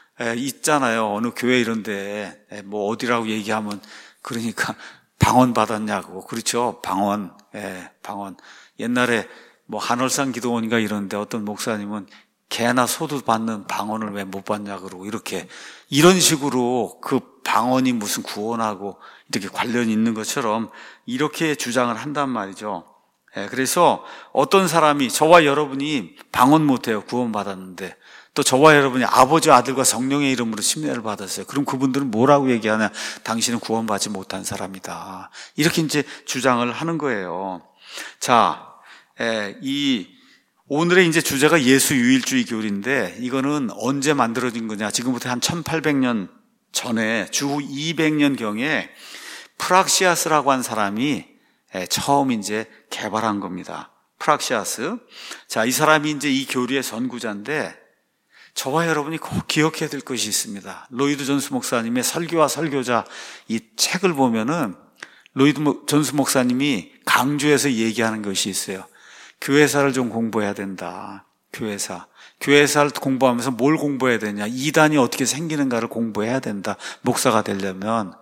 있잖아요. 어느 교회 이런데 뭐 어디라고 얘기하면, 그러니까 방언 받았냐고. 그렇죠. 방언, 예, 방언. 옛날에 뭐 한월산 기도원인가 이런데 어떤 목사님은 개나 소도 받는 방언을 왜 못 받냐 그러고, 이렇게 이런 식으로 그 방언이 무슨 구원하고 이렇게 관련이 있는 것처럼 이렇게 주장을 한단 말이죠. 예, 그래서 어떤 사람이, 저와 여러분이 방언 못해요. 구원받았는데. 또 저와 여러분이 아버지, 아들과 성령의 이름으로 침례를 받았어요. 그럼 그분들은 뭐라고 얘기하냐? 당신은 구원받지 못한 사람이다. 이렇게 이제 주장을 하는 거예요. 자, 예, 이 오늘의 이제 주제가 예수 유일주의 교리인데, 이거는 언제 만들어진 거냐? 지금부터 한 천팔백 년 전에, 주후 이백 년경에 프락시아스라고 한 사람이 처음 이제 개발한 겁니다. 프락시아스. 자, 이 사람이 이제 이 교리의 선구자인데, 저와 여러분이 꼭 기억해야 될 것이 있습니다. 로이드 존스 목사님의 설교와 설교자, 이 책을 보면은 로이드 존스 목사님이 강조해서 얘기하는 것이 있어요. 교회사를 좀 공부해야 된다. 교회사. 교회사를 공부하면서 뭘 공부해야 되냐? 이단이 어떻게 생기는가를 공부해야 된다. 목사가 되려면.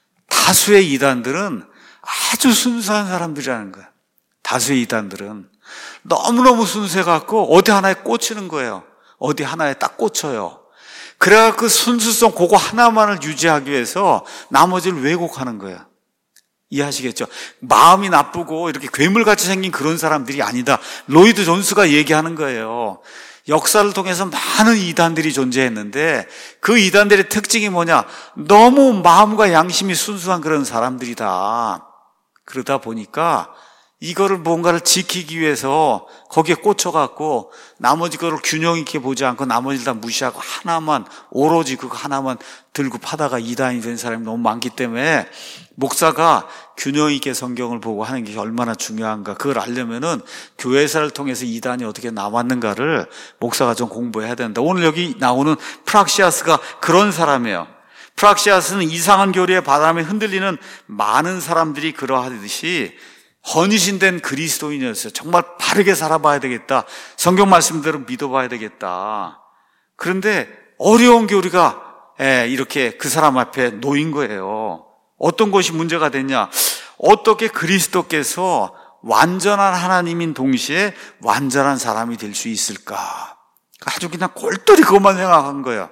다수의 이단들은 아주 순수한 사람들이라는 거야. 다수의 이단들은 너무너무 순수해갖고 어디 하나에 꽂히는 거예요. 어디 하나에 딱 꽂혀요. 그래야 그 순수성 그거 하나만을 유지하기 위해서 나머지를 왜곡하는 거예요. 이해하시겠죠? 마음이 나쁘고 이렇게 괴물같이 생긴 그런 사람들이 아니다. 로이드 존스가 얘기하는 거예요. 역사를 통해서 많은 이단들이 존재했는데 그 이단들의 특징이 뭐냐? 너무 마음과 양심이 순수한 그런 사람들이다. 그러다 보니까 이거를 뭔가를 지키기 위해서 거기에 꽂혀갖고 나머지 거를 균형 있게 보지 않고 나머지를 다 무시하고 하나만, 오로지 그거 하나만 들고 파다가 이단이 된 사람이 너무 많기 때문에 목사가 균형 있게 성경을 보고 하는 게 얼마나 중요한가, 그걸 알려면은 교회사를 통해서 이단이 어떻게 나왔는가를 목사가 좀 공부해야 된다. 오늘 여기 나오는 프락시아스가 그런 사람이에요. 프락시아스는 이상한 교리의 바람에 흔들리는 많은 사람들이 그러하듯이 헌신된 그리스도인이었어요. 정말 바르게 살아봐야 되겠다. 성경 말씀대로 믿어봐야 되겠다. 그런데 어려운 게 우리가 이렇게 그 사람 앞에 놓인 거예요. 어떤 것이 문제가 됐냐? 어떻게 그리스도께서 완전한 하나님인 동시에 완전한 사람이 될 수 있을까? 아주 그냥 골똘히 그것만 생각한 거예요.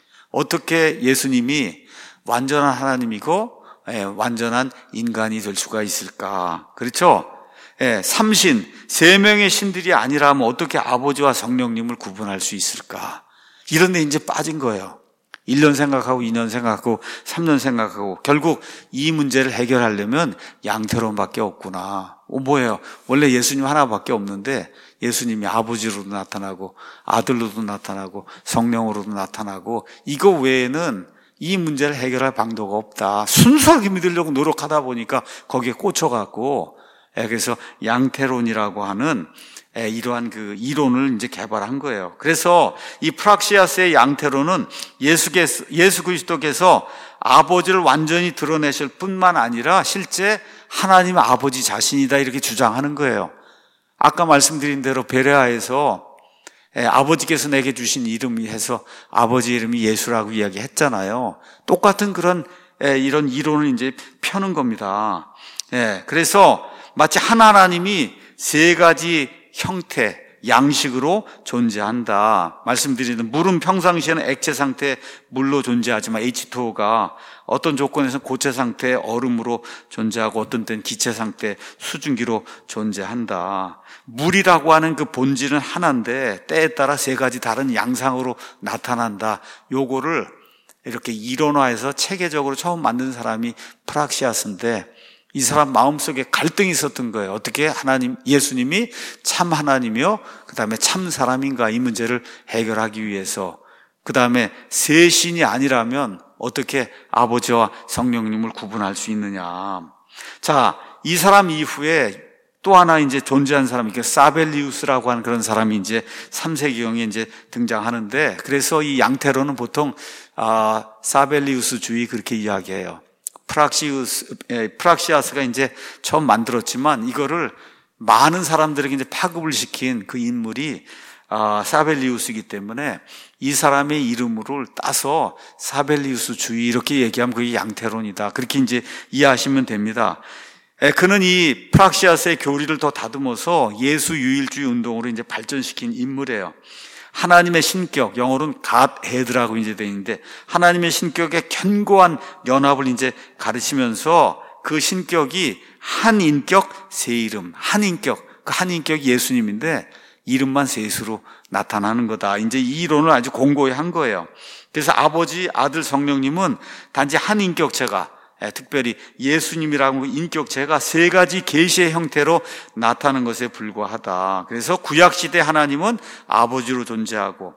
어떻게 예수님이 완전한 하나님이고 완전한 인간이 될 수가 있을까? 그렇죠? 예, 삼신, 세 명의 신들이 아니라면 어떻게 아버지와 성령님을 구분할 수 있을까? 이런 데 이제 빠진 거예요. 일 년 생각하고 이 년 생각하고 삼 년 생각하고 결국 이 문제를 해결하려면 양태론밖에 없구나. 어, 뭐예요? 원래 예수님 하나밖에 없는데 예수님이 아버지로도 나타나고 아들로도 나타나고 성령으로도 나타나고 이거 외에는 이 문제를 해결할 방도가 없다. 순수하게 믿으려고 노력하다 보니까 거기에 꽂혀갖고 그래서 양태론이라고 하는 이러한 그 이론을 이제 개발한 거예요. 그래서 이 프락시아스의 양태론은 예수께서, 예수 그리스도께서 아버지를 완전히 드러내실 뿐만 아니라 실제 하나님 아버지 자신이다 이렇게 주장하는 거예요. 아까 말씀드린 대로 베레아에서 아버지께서 내게 주신 이름이 해서 아버지 이름이 예수라고 이야기했잖아요. 똑같은 그런 이런 이론을 이제 펴는 겁니다. 그래서 마치 한 하나님이 세 가지 형태, 양식으로 존재한다. 말씀드리는 물은 평상시에는 액체 상태 물로 존재하지만 에이치 투 오가 어떤 조건에서는 고체 상태 얼음으로 존재하고 어떤 때는 기체 상태 수증기로 존재한다. 물이라고 하는 그 본질은 하나인데 때에 따라 세 가지 다른 양상으로 나타난다. 요거를 이렇게 이론화해서 체계적으로 처음 만든 사람이 프락시아스인데 이 사람 마음속에 갈등이 있었던 거예요. 어떻게 하나님, 예수님이 참 하나님이요 그 다음에 참 사람인가 이 문제를 해결하기 위해서 그 다음에 세 신이 아니라면 어떻게 아버지와 성령님을 구분할 수 있느냐. 자, 이 사람 이후에 또 하나 이제 존재한 사람이 사벨리우스라고 하는 그런 사람이 이제 삼 세기경에 이제 등장하는데 그래서 이 양태론은 보통 아, 사벨리우스주의 그렇게 이야기해요. 프락시우스, 프락시아스가 이제 처음 만들었지만 이거를 많은 사람들에게 이제 파급을 시킨 그 인물이 아, 사벨리우스이기 때문에 이 사람의 이름을 따서 사벨리우스주의 이렇게 얘기하면 그게 양태론이다. 그렇게 이제 이해하시면 됩니다. 그는 이 프락시아스의 교리를 더 다듬어서 예수 유일주의 운동으로 이제 발전시킨 인물이에요. 하나님의 신격, 영어로는 God Head라고 이제 되어 있는데 하나님의 신격의 견고한 연합을 이제 가르치면서 그 신격이 한 인격 세 이름, 한 인격, 그 한 인격이 예수님인데 이름만 셋으로 나타나는 거다. 이제 이 이론을 아주 공고히 한 거예요. 그래서 아버지, 아들, 성령님은 단지 한 인격체가 특별히 예수님이라고 인격체가 세 가지 계시의 형태로 나타나는 것에 불과하다. 그래서 구약시대 하나님은 아버지로 존재하고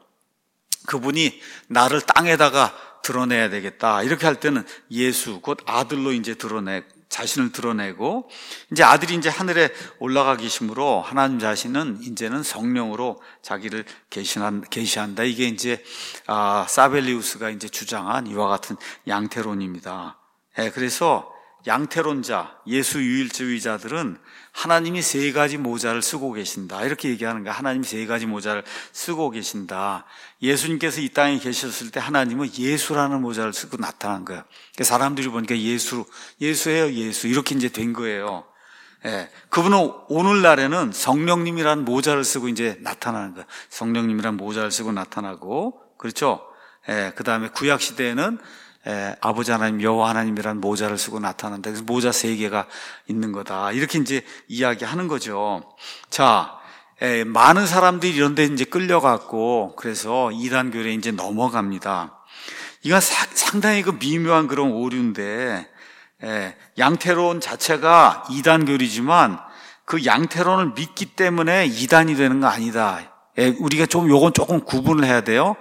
그분이 나를 땅에다가 드러내야 되겠다. 이렇게 할 때는 예수, 곧 아들로 이제 드러내, 자신을 드러내고 이제 아들이 이제 하늘에 올라가 계심으로 하나님 자신은 이제는 성령으로 자기를 계시한, 계시한다. 이게 이제 아, 사벨리우스가 이제 주장한 이와 같은 양태론입니다. 네, 그래서 양태론자, 예수 유일주의자들은 하나님이 세 가지 모자를 쓰고 계신다. 이렇게 얘기하는 거야. 하나님이 세 가지 모자를 쓰고 계신다. 예수님께서 이 땅에 계셨을 때 하나님은 예수라는 모자를 쓰고 나타난 거예요. 그러니까 사람들이 보니까 예수, 예수예요, 예수. 이렇게 이제 된 거예요. 예, 그분은 오늘날에는 성령님이라는 모자를 쓰고 이제 나타나는 거예요. 성령님이라는 모자를 쓰고 나타나고, 그렇죠? 예, 그 다음에 구약시대에는 에, 아버지 하나님, 여호와 하나님이라는 모자를 쓰고 나타난다. 그래서 모자 세 개가 있는 거다. 이렇게 이제 이야기하는 거죠. 자, 에, 많은 사람들이 이런 데 이제 끌려갔고, 그래서 이단교회에 이제 넘어갑니다. 이건 사, 상당히 그 미묘한 그런 오류인데, 에, 양태론 자체가 이단교리지만 그 양태론을 믿기 때문에 이단이 되는 거 아니다. 에, 우리가 좀 요건 조금 구분을 해야 돼요.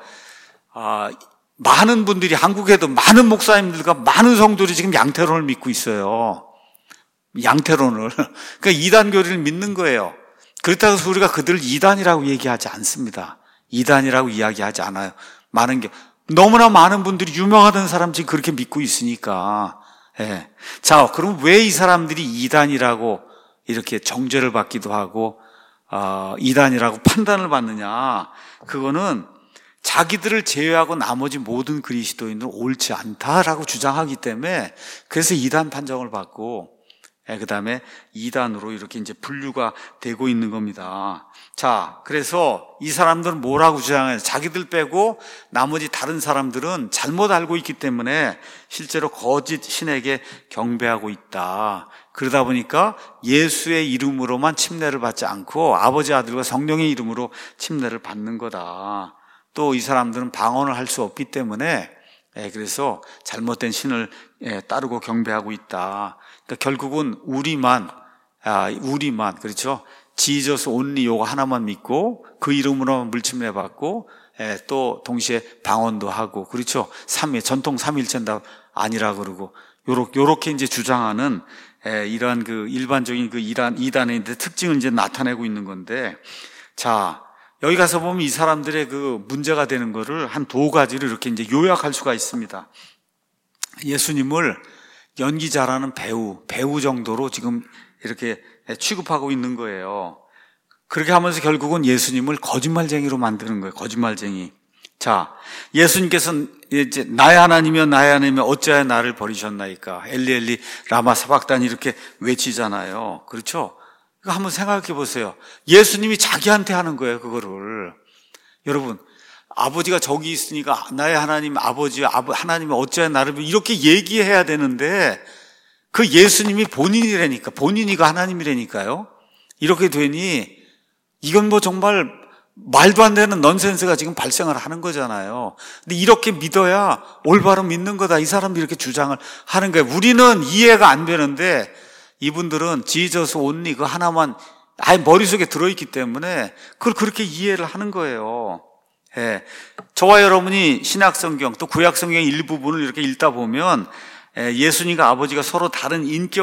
아, 많은 분들이 한국에도 많은 목사님들과 많은 성도들이 지금 양태론을 믿고 있어요. 양태론을. 그러니까 이단교리를 믿는 거예요. 그렇다고 해서 우리가 그들을 이단이라고 얘기하지 않습니다. 이단이라고 이야기하지 않아요. 많은 게 너무나 많은 분들이 유명하던 사람들이 그렇게 믿고 있으니까. 예. 자, 그럼 왜 이 사람들이 이단이라고 이렇게 정죄를 받기도 하고 어, 이단이라고 판단을 받느냐? 그거는 자기들을 제외하고 나머지 모든 그리스도인은 옳지 않다라고 주장하기 때문에 그래서 이단 판정을 받고 그 다음에 이단으로 이렇게 이제 분류가 되고 있는 겁니다. 자, 그래서 이 사람들은 뭐라고 주장해요? 자기들 빼고 나머지 다른 사람들은 잘못 알고 있기 때문에 실제로 거짓 신에게 경배하고 있다. 그러다 보니까 예수의 이름으로만 침례를 받지 않고 아버지, 아들과 성령의 이름으로 침례를 받는 거다. 또 이 사람들은 방언을 할 수 없기 때문에 그래서 잘못된 신을 따르고 경배하고 있다. 그러니까 결국은 우리만, 아, 우리만, 그렇죠? 지저스 온리 요거 하나만 믿고 그 이름으로만 물침례 받고 또 동시에 방언도 하고, 그렇죠? 삼위, 전통 삼일체다 아니라 그러고, 요렇게, 요렇게 이제 주장하는 이러한 그 일반적인 그 이단, 이단의 특징을 이제 나타내고 있는 건데, 자, 여기 가서 보면 이 사람들의 그 문제가 되는 거를 한 두 가지를 이렇게 이제 요약할 수가 있습니다. 예수님을 연기 잘하는 배우, 배우 정도로 지금 이렇게 취급하고 있는 거예요. 그렇게 하면서 결국은 예수님을 거짓말쟁이로 만드는 거예요. 거짓말쟁이. 자, 예수님께서는 이제 나의 하나님이여 나의 하나님이여 어찌하여 나를 버리셨나이까? 엘리 엘리 라마 사박단이 이렇게 외치잖아요. 그렇죠? 그거 한번 생각해 보세요. 예수님이 자기한테 하는 거예요, 그거를. 여러분, 아버지가 저기 있으니까 나의 하나님 아버지, 하나님이 어찌하여 나를 이렇게 얘기해야 되는데 그 예수님이 본인이라니까, 본인이가 하나님이라니까요. 이렇게 되니 이건 뭐 정말 말도 안 되는 넌센스가 지금 발생을 하는 거잖아요. 근데 이렇게 믿어야 올바로 믿는 거다. 이 사람들이 이렇게 주장을 하는 거예요. 우리는 이해가 안 되는데 이분들은 지저스 온리 그 하나만 아예 머릿속에 들어있기 때문에 그걸 그렇게 이해를 하는 거예요. 예. 저와 여러분이 신약성경 또 구약성경의 일부분을 이렇게 읽다 보면 예수님과 아버지가 서로 다른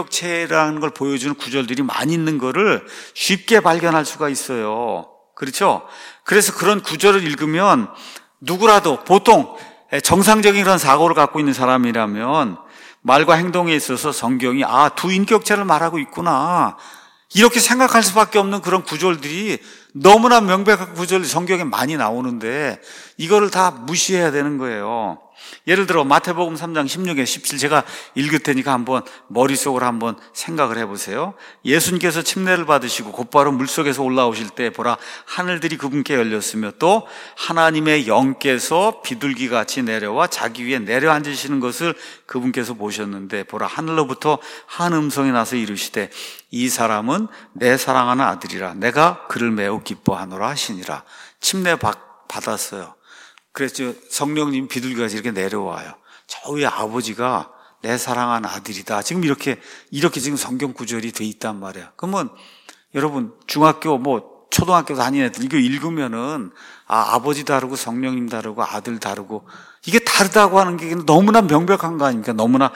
인격체라는 걸 보여주는 구절들이 많이 있는 거를 쉽게 발견할 수가 있어요. 그렇죠? 그래서 그런 구절을 읽으면 누구라도 보통 정상적인 그런 사고를 갖고 있는 사람이라면 말과 행동에 있어서 성경이 아, 두 인격체를 말하고 있구나 이렇게 생각할 수밖에 없는 그런 구절들이 너무나 명백한 구절이 성경에 많이 나오는데 이거를 다 무시해야 되는 거예요. 예를 들어 마태복음 삼 장 십육에 십칠 제가 읽을 테니까 한번 머릿속으로 한번 생각을 해보세요. 예수님께서 침례를 받으시고 곧바로 물속에서 올라오실 때 보라 하늘들이 그분께 열렸으며 또 하나님의 영께서 비둘기같이 내려와 자기 위에 내려앉으시는 것을 그분께서 보셨는데 보라 하늘로부터 한 음성이 나서 이르시되 이 사람은 내 사랑하는 아들이라 내가 그를 매우 기뻐하노라 하시니라. 침례 받았어요. 그래서 성령님 비둘기같이 이렇게 내려와요. 저 위에 아버지가 내 사랑하는 아들이다. 지금 이렇게, 이렇게 지금 성경 구절이 돼 있단 말이에요. 그러면 여러분, 중학교, 뭐, 초등학교 다니는 애들 이거 읽으면은, 아, 아버지 다르고 성령님 다르고 아들 다르고, 이게 다르다고 하는 게 너무나 명백한 거 아닙니까? 너무나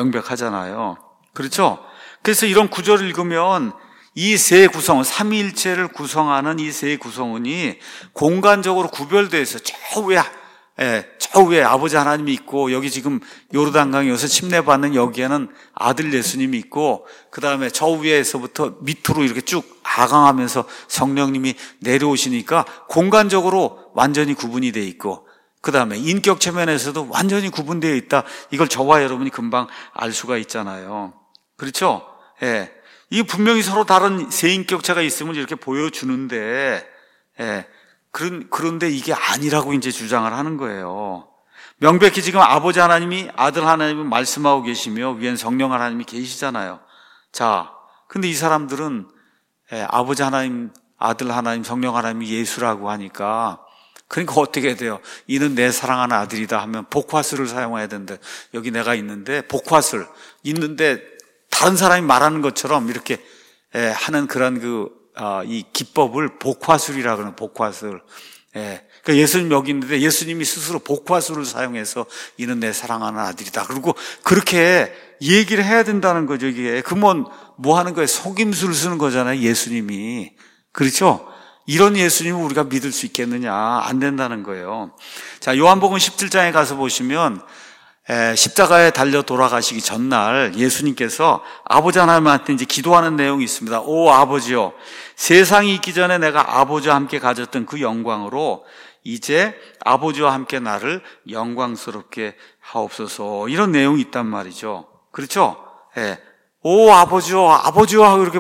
명백하잖아요. 그렇죠? 그래서 이런 구절을 읽으면, 이 세 구성, 삼위일체를 구성하는 이 세 구성원이 공간적으로 구별되어 있어요. 저 위에, 예, 저 위에 아버지 하나님이 있고, 여기 지금 요르단강에 여기서 침례받는 여기에는 아들 예수님이 있고, 그 다음에 저 위에서부터 밑으로 이렇게 쭉 하강하면서 성령님이 내려오시니까 공간적으로 완전히 구분이 되어 있고, 그 다음에 인격 체면에서도 완전히 구분되어 있다. 이걸 저와 여러분이 금방 알 수가 있잖아요. 그렇죠? 예. 이 분명히 서로 다른 세 인격체가 있음을 이렇게 보여주는데, 예, 그런, 그런데 이게 아니라고 이제 주장을 하는 거예요. 명백히 지금 아버지 하나님이 아들 하나님이 말씀하고 계시며 위엔 성령 하나님이 계시잖아요. 자, 근데 이 사람들은 예, 아버지 하나님, 아들 하나님, 성령 하나님이 예수라고 하니까 그러니까 어떻게 돼요? 이는 내 사랑하는 아들이다 하면 복화술을 사용해야 되는데 여기 내가 있는데 복화술 있는데 다른 사람이 말하는 것처럼 이렇게 하는 그런 그, 어, 이 기법을 복화술이라고 하는 복화술. 예. 그러니까 예수님 여기 있는데 예수님이 스스로 복화술을 사용해서 이는 내 사랑하는 아들이다. 그리고 그렇게 얘기를 해야 된다는 거죠, 이게. 그러면 뭐 하는 거예요? 속임수를 쓰는 거잖아요, 예수님이. 그렇죠? 이런 예수님을 우리가 믿을 수 있겠느냐? 안 된다는 거예요. 자, 요한복음 십칠 장에 가서 보시면 에, 십자가에 달려 돌아가시기 전날 예수님께서 아버지 하나님한테 이제 기도하는 내용이 있습니다. 오 아버지요, 세상이 있기 전에 내가 아버지와 함께 가졌던 그 영광으로 이제 아버지와 함께 나를 영광스럽게 하옵소서, 이런 내용이 있단 말이죠. 그렇죠? 예. 오 아버지요, 아버지요 이렇게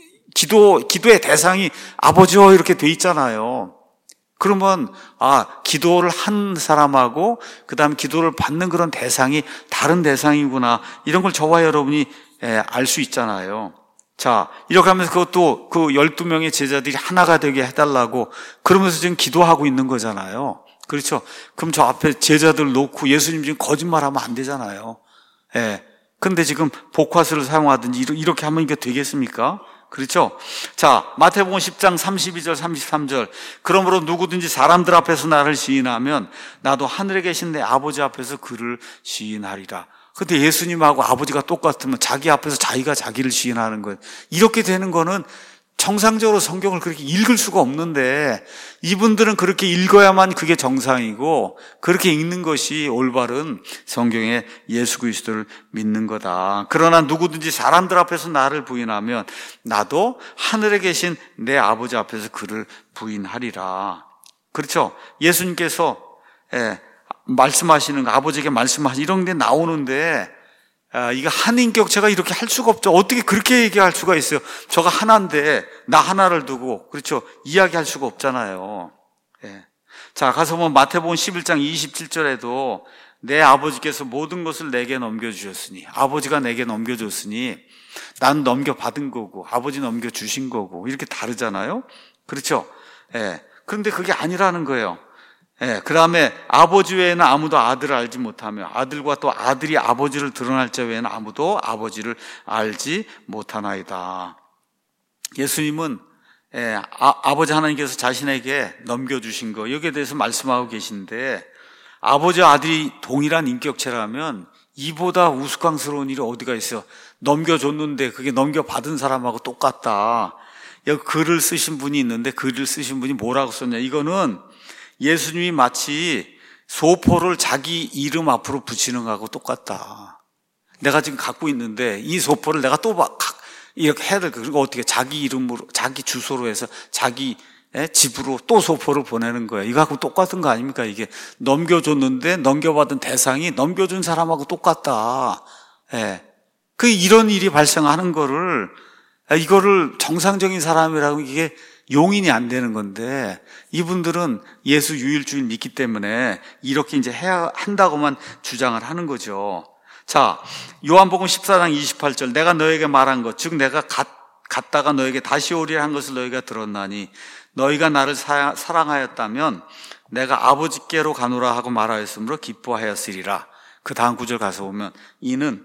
기도 기도의 대상이 아버지요 이렇게 돼 있잖아요. 그러면 아 기도를 한 사람하고 그다음 기도를 받는 그런 대상이 다른 대상이구나, 이런 걸 저와 여러분이 알 수 있잖아요. 자, 이렇게 하면서 그것도 그 열두 명의 제자들이 하나가 되게 해달라고 그러면서 지금 기도하고 있는 거잖아요. 그렇죠? 그럼 저 앞에 제자들 놓고 예수님 지금 거짓말하면 안 되잖아요. 예. 근데 지금 복화술을 사용하든지 이렇게 하면 이게 되겠습니까? 그렇죠? 자, 마태복음 십 장 삼십이 절 삼십삼 절. 그러므로 누구든지 사람들 앞에서 나를 시인하면 나도 하늘에 계신 내 아버지 앞에서 그를 시인하리라. 근데 예수님하고 아버지가 똑같으면 자기 앞에서 자기가 자기를 시인하는 거예요. 이렇게 되는 거는 정상적으로 성경을 그렇게 읽을 수가 없는데, 이분들은 그렇게 읽어야만 그게 정상이고 그렇게 읽는 것이 올바른 성경의 예수 그리스도를 믿는 거다. 그러나 누구든지 사람들 앞에서 나를 부인하면 나도 하늘에 계신 내 아버지 앞에서 그를 부인하리라. 그렇죠? 예수님께서 예, 말씀하시는 거, 아버지에게 말씀하시는 이런 게 나오는데 아, 이거 한 인격체가 이렇게 할 수가 없죠. 어떻게 그렇게 얘기할 수가 있어요? 저가 하나인데 나 하나를 두고, 그렇죠? 이야기할 수가 없잖아요. 예. 자, 가서 보면 마태복음 십일 장 이십칠 절에도 내 아버지께서 모든 것을 내게 넘겨주셨으니, 아버지가 내게 넘겨줬으니 난 넘겨받은 거고 아버지 넘겨주신 거고, 이렇게 다르잖아요. 그렇죠? 예. 그런데 그게 아니라는 거예요. 예, 그 다음에 아버지 외에는 아무도 아들을 알지 못하며 아들과 또 아들이 아버지를 드러날 자 외에는 아무도 아버지를 알지 못하나이다. 예수님은 예, 아, 아버지 하나님께서 자신에게 넘겨주신 거, 여기에 대해서 말씀하고 계신데, 아버지와 아들이 동일한 인격체라면 이보다 우스꽝스러운 일이 어디가 있어요? 넘겨줬는데 그게 넘겨받은 사람하고 똑같다. 여기 글을 쓰신 분이 있는데 글을 쓰신 분이 뭐라고 썼냐, 이거는 예수님이 마치 소포를 자기 이름 앞으로 붙이는 거하고 똑같다. 내가 지금 갖고 있는데 이 소포를 내가 또 막 이렇게 해야 될 거, 그리고 어떻게 자기 이름으로, 자기 주소로 해서 자기 집으로 또 소포를 보내는 거예요. 이거하고 똑같은 거 아닙니까? 이게 넘겨줬는데 넘겨받은 대상이 넘겨준 사람하고 똑같다. 예. 그 이런 일이 발생하는 거를, 이거를 정상적인 사람이라고, 이게 용인이 안 되는 건데, 이분들은 예수 유일주일 믿기 때문에 이렇게 이제 해야 한다고만 주장을 하는 거죠. 자, 요한복음 십사 장 이십팔 절. 내가 너에게 말한 것, 즉 내가 갔, 갔다가 너에게 다시 오리라 한 것을 너희가 들었나니 너희가 나를 사, 사랑하였다면 내가 아버지께로 가노라 하고 말하였으므로 기뻐하였으리라. 그 다음 구절 가서 보면 이는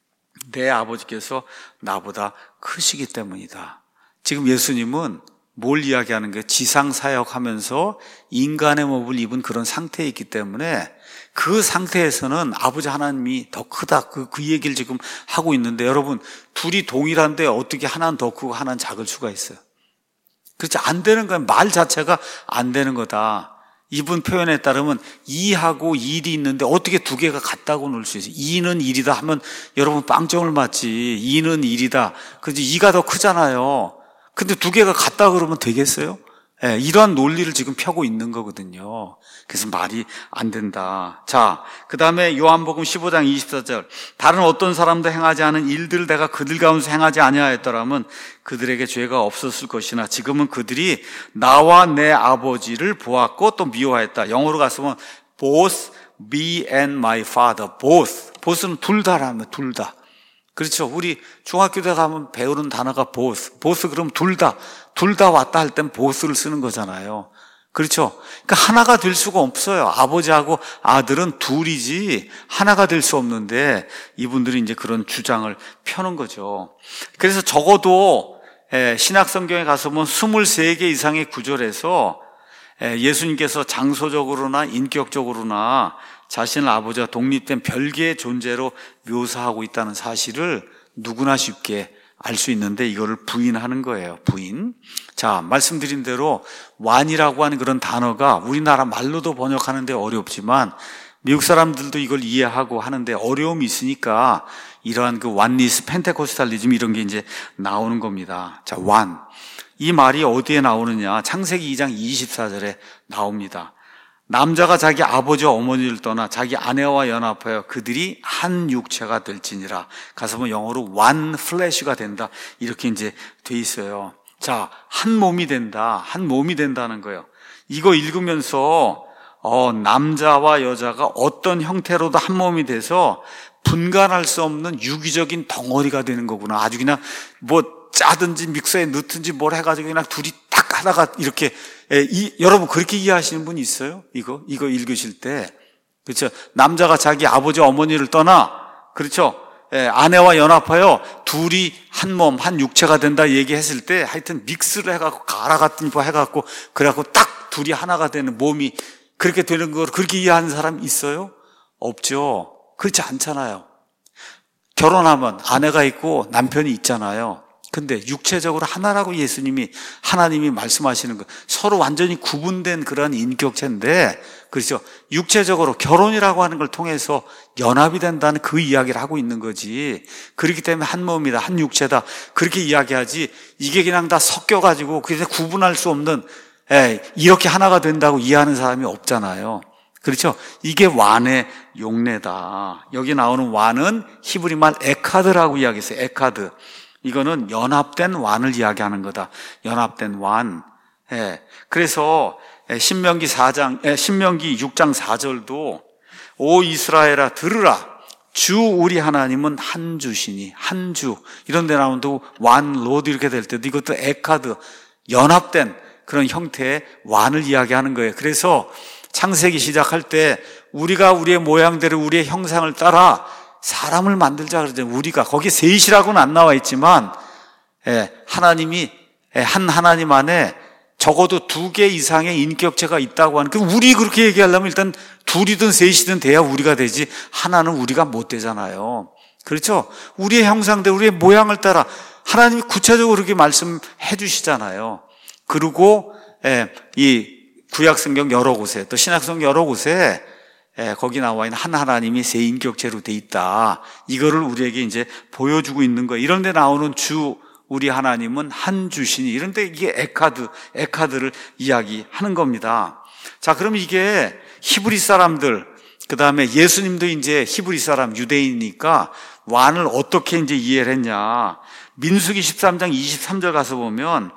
내 아버지께서 나보다 크시기 때문이다. 지금 예수님은 뭘 이야기하는 거예요? 지상사역하면서 인간의 몸을 입은 그런 상태에 있기 때문에 그 상태에서는 아버지 하나님이 더 크다, 그, 그 얘기를 지금 하고 있는데, 여러분 둘이 동일한데 어떻게 하나는 더 크고 하나는 작을 수가 있어요? 그렇지, 안 되는 거예요. 말 자체가 안 되는 거다. 이분 표현에 따르면 이하고 일이 있는데 어떻게 두 개가 같다고 놀 수 있어요? 이는 일이다 하면 여러분 빵점을 맞지. 이는 일이다. 그래서 이가 더 크잖아요. 근데 두 개가 같다 그러면 되겠어요? 예, 이러한 논리를 지금 펴고 있는 거거든요. 그래서 말이 안 된다. 자, 그 다음에 요한복음 십오 장 이십사 절. 다른 어떤 사람도 행하지 않은 일들을 내가 그들 가운데서 행하지 아니하였더라면 그들에게 죄가 없었을 것이나 지금은 그들이 나와 내 아버지를 보았고 또 미워했다. 영어로 갔으면 both me and my father. both. both는 둘 다라면 둘 다. 그렇죠. 우리 중학교 때 가면 배우는 단어가 both. both 그럼 둘 다. 둘 다 왔다 할 땐 both를 쓰는 거잖아요. 그렇죠. 그러니까 하나가 될 수가 없어요. 아버지하고 아들은 둘이지 하나가 될 수 없는데 이분들이 이제 그런 주장을 펴는 거죠. 그래서 적어도 신약 성경에 가서 보면 스물세 개 이상의 구절에서 예수님께서 장소적으로나 인격적으로나 자신을 아버지와 독립된 별개의 존재로 묘사하고 있다는 사실을 누구나 쉽게 알 수 있는데 이거를 부인하는 거예요. 부인. 자, 말씀드린 대로 완이라고 하는 그런 단어가 우리나라 말로도 번역하는데 어렵지만 미국 사람들도 이걸 이해하고 하는데 어려움이 있으니까 이러한 그 완리스 펜테코스탈리즘 이런 게 이제 나오는 겁니다. 자, 완. 이 말이 어디에 나오느냐? 창세기 이 장 이십사 절에 나옵니다. 남자가 자기 아버지와 어머니를 떠나 자기 아내와 연합하여 그들이 한 육체가 될지니라. 가서 보면 영어로 one flesh가 된다. 이렇게 이제 돼 있어요. 자, 한 몸이 된다. 한 몸이 된다는 거예요. 이거 읽으면서 어, 남자와 여자가 어떤 형태로도 한 몸이 돼서 분간할 수 없는 유기적인 덩어리가 되는 거구나. 아주 그냥 뭐 짜든지 믹서에 넣든지 뭘 해가지고 그냥 둘이 딱 하다가 이렇게 예, 이, 여러분 그렇게 이해하시는 분 있어요? 이거 이거 읽으실 때 그렇죠? 남자가 자기 아버지 어머니를 떠나 그렇죠? 예, 아내와 연합하여 둘이 한 몸, 한 육체가 된다 얘기했을 때 하여튼 믹스를 해갖고 가라 같은 거 해갖고 그래갖고 딱 둘이 하나가 되는 몸이 그렇게 되는 걸 그렇게 이해하는 사람 있어요? 없죠. 그렇지 않잖아요. 결혼하면 아내가 있고 남편이 있잖아요. 근데 육체적으로 하나라고 예수님이 하나님이 말씀하시는 거 서로 완전히 구분된 그런 인격체인데 그렇죠. 육체적으로 결혼이라고 하는 걸 통해서 연합이 된다는 그 이야기를 하고 있는 거지. 그렇기 때문에 한 몸이다, 한 육체다 그렇게 이야기하지. 이게 그냥 다 섞여가지고 그래서 구분할 수 없는 에, 이렇게 하나가 된다고 이해하는 사람이 없잖아요. 그렇죠? 이게 완의 용례다. 여기 나오는 완은 히브리 말 에카드라고 이야기했어요. 에카드. 이거는 연합된 완을 이야기하는 거다. 연합된 완. 예. 그래서 신명기 사 장, 신명기 육 장 사 절도 오 이스라엘아 들으라. 주 우리 하나님은 한 주시니 한 주. 이런 데 나오는데 완, 로드 이렇게 될 때도 이것도 에카드. 연합된 그런 형태의 완을 이야기하는 거예요. 그래서 창세기 시작할 때 우리가 우리의 모양대로 우리의 형상을 따라 사람을 만들자 그러잖아요. 우리가 거기 셋이라고는 안 나와 있지만 예, 하나님이 예, 한 하나님 안에 적어도 두 개 이상의 인격체가 있다고 하는 그 우리 그렇게 얘기하려면 일단 둘이든 셋이든 돼야 우리가 되지 하나는 우리가 못 되잖아요. 그렇죠? 우리의 형상대로 우리의 모양을 따라 하나님이 구체적으로 그렇게 말씀해 주시잖아요. 그리고 예, 이 구약성경 여러 곳에 또 신약성경 여러 곳에 예, 거기 나와 있는 한 하나님이 세 인격체로 돼 있다. 이거를 우리에게 이제 보여주고 있는 거예요. 이런 데 나오는 주 우리 하나님은 한 주시니 이런 데 이게 에카드, 에카드를 이야기하는 겁니다. 자, 그럼 이게 히브리 사람들 그다음에 예수님도 이제 히브리 사람 유대인이니까 완을 어떻게 이제 이해를 했냐? 민수기 십삼 장 이십삼 절 가서 보면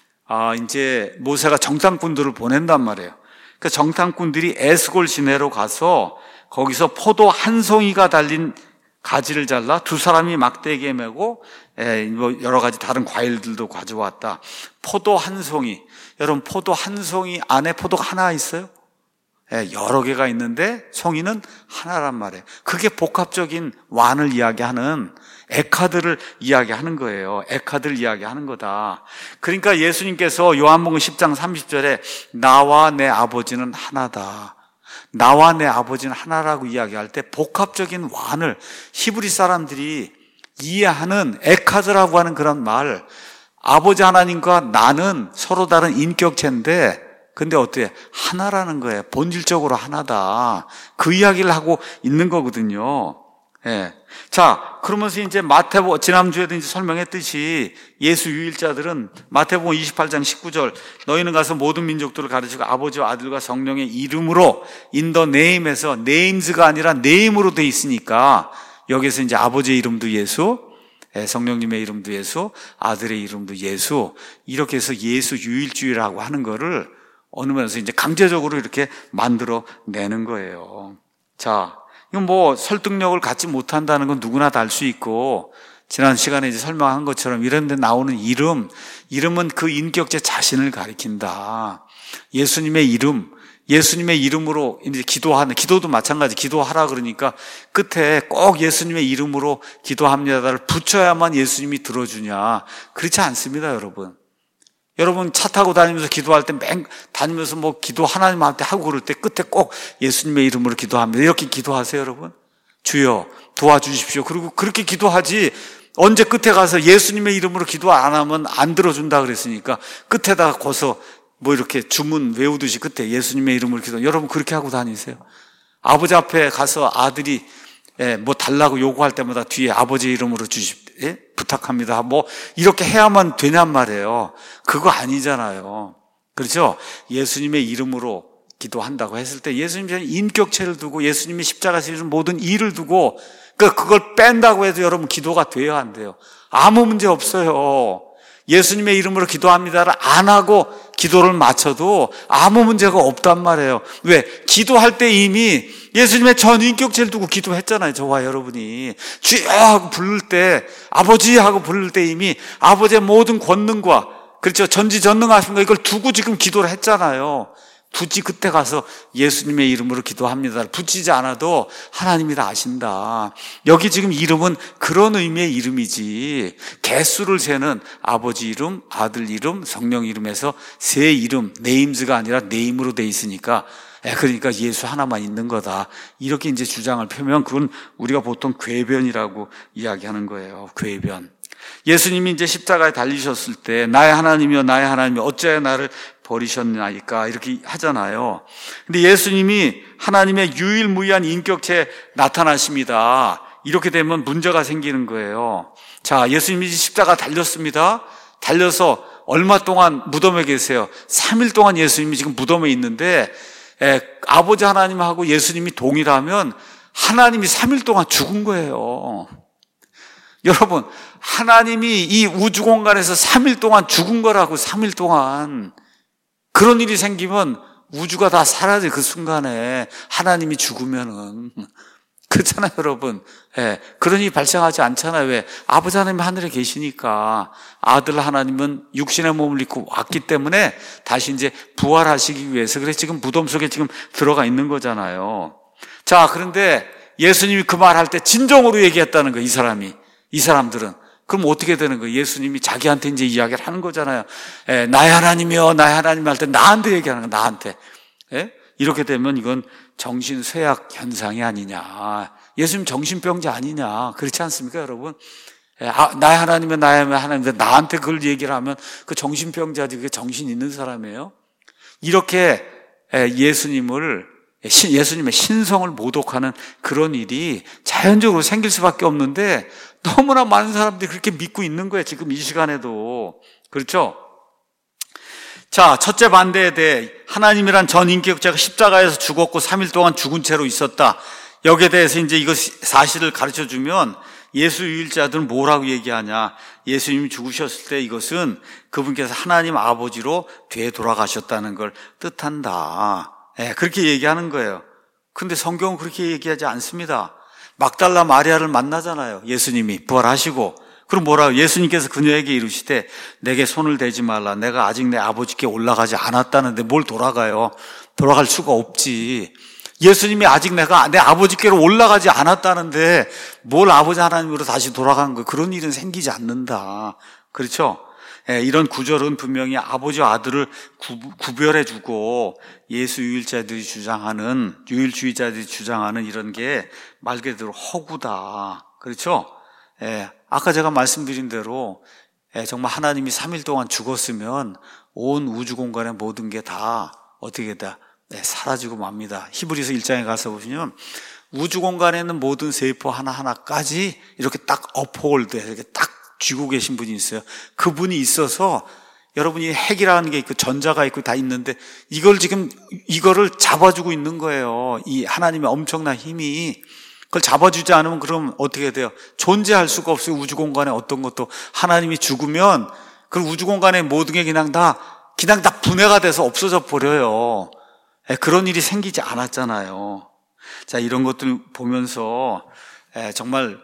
아, 이제 모세가 정탐꾼들을 보낸단 말이에요. 그 정탐꾼들이 에스골 시내로 가서 거기서 포도 한 송이가 달린 가지를 잘라 두 사람이 막대기에 메고 에, 뭐 여러 가지 다른 과일들도 가져왔다. 포도 한 송이. 여러분 포도 한 송이 안에 포도가 하나 있어요? 에, 여러 개가 있는데 송이는 하나란 말이에요. 그게 복합적인 완을 이야기하는 에카드를 이야기하는 거예요. 에카드를 이야기하는 거다. 그러니까 예수님께서 요한복음 십 장 삼십 절에 나와 내 아버지는 하나다. 나와 내 아버지는 하나라고 이야기할 때 복합적인 완을 히브리 사람들이 이해하는 에카드라고 하는 그런 말, 아버지 하나님과 나는 서로 다른 인격체인데 근데 어때요? 하나라는 거예요. 본질적으로 하나다. 그 이야기를 하고 있는 거거든요. 예. 자, 그러면서 이제 마태복음, 지난주에도 이제 설명했듯이 예수 유일자들은 마태복음 이십팔 장 십구 절 너희는 가서 모든 민족들을 가르치고 아버지와 아들과 성령의 이름으로 in the name에서 names가 아니라 name으로 돼 있으니까 여기서 이제 아버지의 이름도 예수, 성령님의 이름도 예수, 아들의 이름도 예수 이렇게 해서 예수 유일주의라고 하는 거를 어느 면에서 이제 강제적으로 이렇게 만들어 내는 거예요. 자, 이건 뭐 설득력을 갖지 못한다는 건 누구나 다 알 수 있고 지난 시간에 이제 설명한 것처럼 이런 데 나오는 이름, 이름은 그 인격체 자신을 가리킨다. 예수님의 이름, 예수님의 이름으로 이제 기도하는, 기도도 마찬가지 기도하라 그러니까 끝에 꼭 예수님의 이름으로 기도합니다를 붙여야만 예수님이 들어주냐. 그렇지 않습니다, 여러분. 여러분 차 타고 다니면서 기도할 때 맹 다니면서 뭐 기도 하나님한테 하고 그럴 때 끝에 꼭 예수님의 이름으로 기도합니다. 이렇게 기도하세요, 여러분. 주여 도와주십시오. 그리고 그렇게 기도하지 언제 끝에 가서 예수님의 이름으로 기도 안 하면 안 들어준다 그랬으니까 끝에다가 거서 뭐 이렇게 주문 외우듯이 끝에 예수님의 이름으로 기도. 여러분 그렇게 하고 다니세요. 아버지 앞에 가서 아들이 예, 뭐 달라고 요구할 때마다 뒤에 아버지 이름으로 주십, 예? 부탁합니다. 뭐 이렇게 해야만 되냔 말이에요. 그거 아니잖아요. 그렇죠? 예수님의 이름으로 기도한다고 했을 때 예수님의 인격체를 두고 예수님이 십자가에서 이룬 모든 일을 두고 그걸 뺀다고 해도 여러분 기도가 돼야 한대요. 아무 문제 없어요. 예수님의 이름으로 기도합니다를 안 하고 기도를 마쳐도 아무 문제가 없단 말이에요. 왜? 기도할 때 이미 예수님의 전 인격체를 두고 기도했잖아요. 저와 여러분이 주여 하고 부를 때, 아버지 하고 부를 때 이미 아버지의 모든 권능과, 그렇죠, 전지전능하신 거 이걸 두고 지금 기도를 했잖아요. 굳이 그때 가서 예수님의 이름으로 기도합니다 붙이지 않아도 하나님이 다 아신다. 여기 지금 이름은 그런 의미의 이름이지, 개수를 세는 아버지 이름, 아들 이름, 성령 이름에서 세 이름, 네임즈가 아니라 네임으로 돼 있으니까, 그러니까 예수 하나만 있는 거다, 이렇게 이제 주장을 펴면 그건 우리가 보통 궤변이라고 이야기하는 거예요. 궤변. 예수님이 이제 십자가에 달리셨을 때 나의 하나님이여 나의 하나님이여 어찌하여 나를 버리셨나이까 이렇게 하잖아요. 근데 예수님이 하나님의 유일무이한 인격체에 나타나십니다. 이렇게 되면 문제가 생기는 거예요. 자, 예수님이 십자가 달렸습니다. 달려서 얼마 동안 무덤에 계세요? 삼 일 동안 예수님이 지금 무덤에 있는데, 에, 아버지 하나님하고 예수님이 동일하면 하나님이 삼 일 동안 죽은 거예요. 여러분, 하나님이 이 우주 공간에서 삼 일 동안 죽은 거라고. 삼 일 동안. 그런 일이 생기면 우주가 다 사라져. 그 순간에 하나님이 죽으면은. 그렇잖아요, 여러분. 예, 그런 일이 발생하지 않잖아요. 왜? 아버지 하나님 하늘에 계시니까. 아들 하나님은 육신의 몸을 입고 왔기 때문에 다시 이제 부활하시기 위해서. 그래서 지금 무덤 속에 지금 들어가 있는 거잖아요. 자, 그런데 예수님이 그 말 할 때 진정으로 얘기했다는 거예요, 이 사람이. 이 사람들은. 그럼 어떻게 되는 거예요? 예수님이 자기한테 이제 이야기를 하는 거잖아요. 에, 나의 하나님이여, 나의 하나님 할 때 나한테 얘기하는 거야, 나한테. 에? 이렇게 되면 이건 정신쇠약 현상이 아니냐. 예수님 정신병자 아니냐. 그렇지 않습니까, 여러분? 에, 아, 나의 하나님이여, 나의 하나님이여, 나한테 그걸 얘기를 하면 그 정신병자지, 그게 정신 있는 사람이에요? 이렇게 에, 예수님을 예수님의 신성을 모독하는 그런 일이 자연적으로 생길 수밖에 없는데 너무나 많은 사람들이 그렇게 믿고 있는 거예요. 지금 이 시간에도. 그렇죠? 자, 첫째 반대에 대해 하나님이란 전 인격자가 십자가에서 죽었고 삼 일 동안 죽은 채로 있었다. 여기에 대해서 이제 이거 사실을 가르쳐 주면 예수 유일자들은 뭐라고 얘기하냐. 예수님이 죽으셨을 때 이것은 그분께서 하나님 아버지로 되돌아가셨다는 걸 뜻한다. 네, 그렇게 얘기하는 거예요. 근데 성경은 그렇게 얘기하지 않습니다. 막달라 마리아를 만나잖아요. 예수님이 부활하시고. 그럼 뭐라고? 예수님께서 그녀에게 이르시되 내게 손을 대지 말라. 내가 아직 내 아버지께 올라가지 않았다는데 뭘 돌아가요? 돌아갈 수가 없지. 예수님이 아직 내가 내 아버지께로 올라가지 않았다는데 뭘 아버지 하나님으로 다시 돌아간 거예요? 그런 일은 생기지 않는다. 그렇죠? 예, 이런 구절은 분명히 아버지와 아들을 구, 구별해주고 예수 유일자들이 주장하는, 유일주의자들이 주장하는 이런 게 말 그대로 허구다. 그렇죠? 예, 아까 제가 말씀드린 대로 예, 정말 하나님이 삼 일 동안 죽었으면 온 우주 공간의 모든 게 다 어떻게 다 예, 사라지고 맙니다. 히브리서 일 장에 가서 보시면 우주 공간에 있는 모든 세포 하나하나까지 이렇게 딱 업홀드, 이렇게 딱 쥐고 계신 분이 있어요. 그분이 있어서 여러분이 핵이라는 게 있고 전자가 있고 다 있는데 이걸 지금 이거를 잡아주고 있는 거예요. 이 하나님의 엄청난 힘이. 그걸 잡아주지 않으면 그럼 어떻게 돼요? 존재할 수가 없어요. 우주 공간에 어떤 것도. 하나님이 죽으면 그 우주 공간의 모든 게 그냥 다 그냥 다 분해가 돼서 없어져 버려요. 그런 일이 생기지 않았잖아요. 자, 이런 것들 보면서 정말